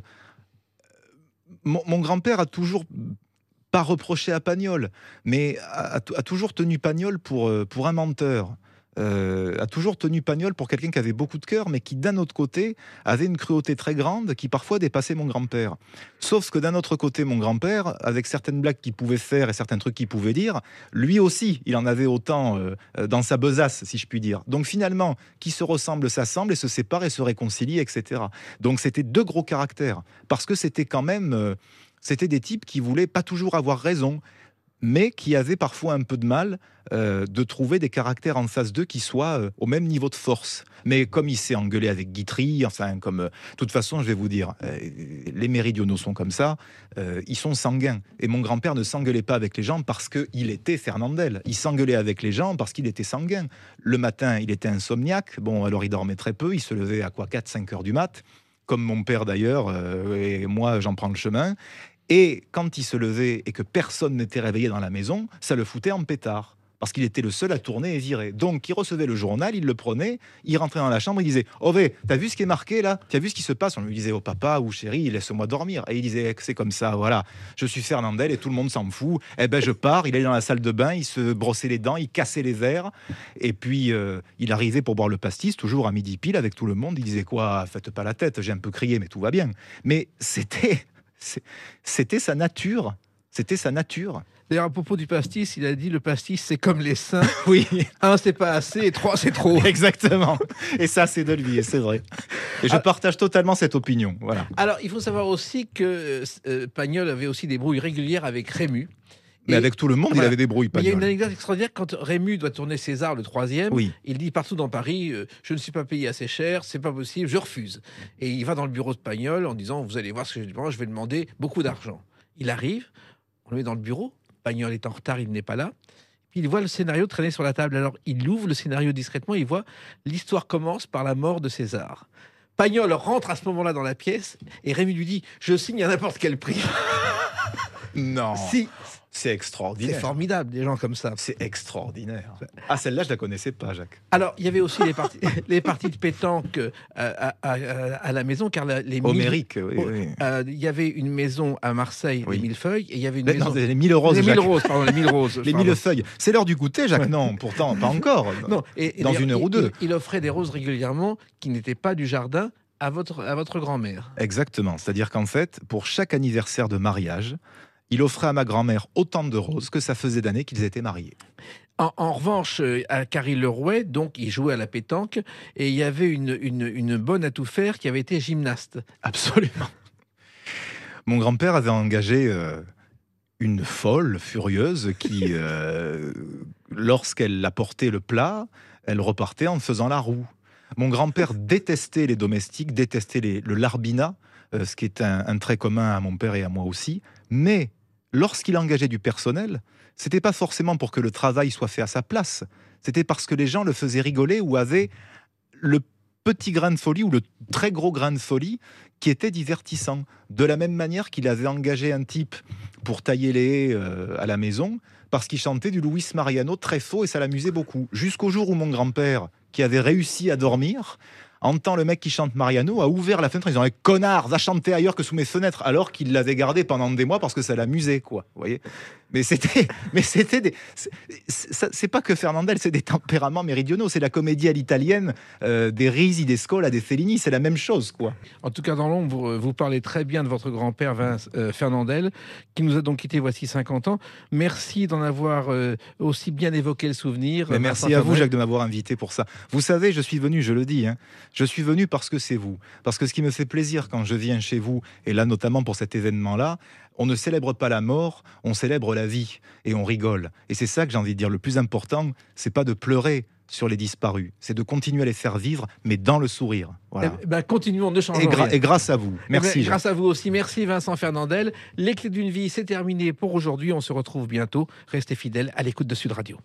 mon, mon grand-père a toujours... pas reproché à Pagnol, mais a, a toujours tenu Pagnol pour, pour un menteur. Euh, a toujours tenu Pagnol pour quelqu'un qui avait beaucoup de cœur, mais qui, d'un autre côté, avait une cruauté très grande qui parfois dépassait mon grand-père. Sauf que d'un autre côté, mon grand-père, avec certaines blagues qu'il pouvait faire et certains trucs qu'il pouvait dire, lui aussi, il en avait autant euh, dans sa besace, si je puis dire. Donc finalement, qui se ressemble s'assemble et se sépare et se réconcilie, et cetera. Donc c'était deux gros caractères, parce que c'était quand même... Euh, C'était des types qui voulaient pas toujours avoir raison, mais qui avaient parfois un peu de mal euh, de trouver des caractères en face d'eux qui soient euh, au même niveau de force. Mais comme il s'est engueulé avec Guitry, enfin, comme... De euh, toute façon, je vais vous dire, euh, les méridionaux sont comme ça, euh, ils sont sanguins. Et mon grand-père ne s'engueulait pas avec les gens parce qu'il était Fernandel. Il s'engueulait avec les gens parce qu'il était sanguin. Le matin, il était insomniaque. Bon, alors il dormait très peu, il se levait à quoi, quatre cinq heures du mat', comme mon père d'ailleurs, euh, et moi, j'en prends le chemin. Et quand il se levait et que personne n'était réveillé dans la maison, ça le foutait en pétard. Parce qu'il était le seul à tourner et virer. Donc, il recevait le journal, il le prenait, il rentrait dans la chambre, il disait « Oh, vé, t'as vu ce qui est marqué là ? T'as vu ce qui se passe ?» On lui disait « Oh, papa ou chérie, laisse-moi dormir. » Et il disait « C'est comme ça, voilà. Je suis Fernandel et tout le monde s'en fout. Eh ben, je pars. » Il allait dans la salle de bain, il se brossait les dents, il cassait les verres. Et puis, euh, il arrivait pour boire le pastis, toujours à midi pile avec tout le monde. Il disait « Quoi ? Faites pas la tête. J'ai un peu crié, mais tout va bien. » Mais c'était... C'était sa nature. C'était sa nature. D'ailleurs, à propos du pastis, il a dit le pastis, c'est comme les seins. Oui. Un, c'est pas assez, et trois, c'est trop. Exactement. Et ça, c'est de lui, et c'est vrai. Et je ah, partage totalement cette opinion. Voilà. Alors, il faut savoir aussi que euh, Pagnol avait aussi des brouilles régulières avec Rému. Mais et avec tout le monde, voilà. Il avait des brouilles. Il y a une anecdote extraordinaire. Quand Rému doit tourner César, le troisième, oui. il dit partout dans Paris euh, « Je ne suis pas payé assez cher, c'est pas possible, je refuse. » Et il va dans le bureau de Pagnol en disant « Vous allez voir ce que je demande, je vais demander beaucoup d'argent. » Il arrive, on le met dans le bureau, Pagnol est en retard, il n'est pas là. Puis il voit le scénario traîner sur la table. Alors il ouvre le scénario discrètement, il voit « L'histoire commence par la mort de César. » Pagnol rentre à ce moment-là dans la pièce et Rému lui dit « Je signe à n'importe quel prix. » Non. Si. C'est extraordinaire. C'est formidable, des gens comme ça. C'est extraordinaire. Ah, celle-là, je la connaissais pas, Jacques. Alors, il y avait aussi les parties, les parties de pétanque à, à, à, à la maison, car la, les Homérique, mille... oui, oui. Euh, il y avait une maison à Marseille, oui. les Millefeuilles, et il y avait une les, maison... Non, les Mille Roses, Les Jacques. Mille Roses, pardon, les Mille Roses. Les Millefeuilles. C'est l'heure du goûter, Jacques. Ouais. Non, pourtant, pas encore. Non, et, dans et une heure il, ou deux. Il, il offrait des roses régulièrement qui n'étaient pas du jardin à votre, à votre grand-mère. Exactement. C'est-à-dire qu'en fait, pour chaque anniversaire de mariage, il offrait à ma grand-mère autant de roses que ça faisait d'années qu'ils étaient mariés. En, en revanche, à Carry-le-Rouet, donc, il jouait à la pétanque et il y avait une, une, une bonne à tout faire qui avait été gymnaste. Absolument. Mon grand-père avait engagé euh, une folle furieuse qui, euh, lorsqu'elle apportait le plat, elle repartait en faisant la roue. Mon grand-père détestait les domestiques, détestait les, le larbinat, euh, ce qui est un, un trait commun à mon père et à moi aussi. Mais lorsqu'il engageait du personnel, c'était pas forcément pour que le travail soit fait à sa place. C'était parce que les gens le faisaient rigoler ou avaient le petit grain de folie ou le très gros grain de folie qui était divertissant. De la même manière qu'il avait engagé un type pour tailler les haies euh, à la maison parce qu'il chantait du Luis Mariano très faux et ça l'amusait beaucoup. Jusqu'au jour où mon grand-père, qui avait réussi à dormir, entend le mec qui chante Mariano, a ouvert la fenêtre en disant « Connard, va chanter ailleurs que sous mes fenêtres », alors qu'il l'avait gardé pendant des mois parce que ça l'amusait, quoi. Vous voyez ? Mais c'était, mais c'était des, c'est, c'est pas que Fernandel, c'est des tempéraments méridionaux, c'est la comédie à l'italienne, euh, des Risi, des Scola, des Fellini, c'est la même chose, quoi. En tout cas, dans l'ombre, vous, vous parlez très bien de votre grand-père Vince, euh, Fernandel, qui nous a donc quitté voici cinquante ans. Merci d'en avoir euh, aussi bien évoqué le souvenir. Mais merci Vincent à vous, Jacques, de m'avoir invité pour ça. Vous savez, je suis venu, je le dis, hein, je suis venu parce que c'est vous. Parce que ce qui me fait plaisir quand je viens chez vous, et là notamment pour cet événement-là, on ne célèbre pas la mort, on célèbre la vie et on rigole. Et c'est ça que j'ai envie de dire. Le plus important, c'est pas de pleurer sur les disparus, c'est de continuer à les faire vivre, mais dans le sourire. Voilà. Eh ben, continuons, ne changeons et, gra- rien. et grâce à vous. Merci. Eh ben, grâce à vous aussi. Merci Vincent Fernandel. Les clés d'une vie, c'est terminé pour aujourd'hui. On se retrouve bientôt. Restez fidèles à l'écoute de Sud Radio.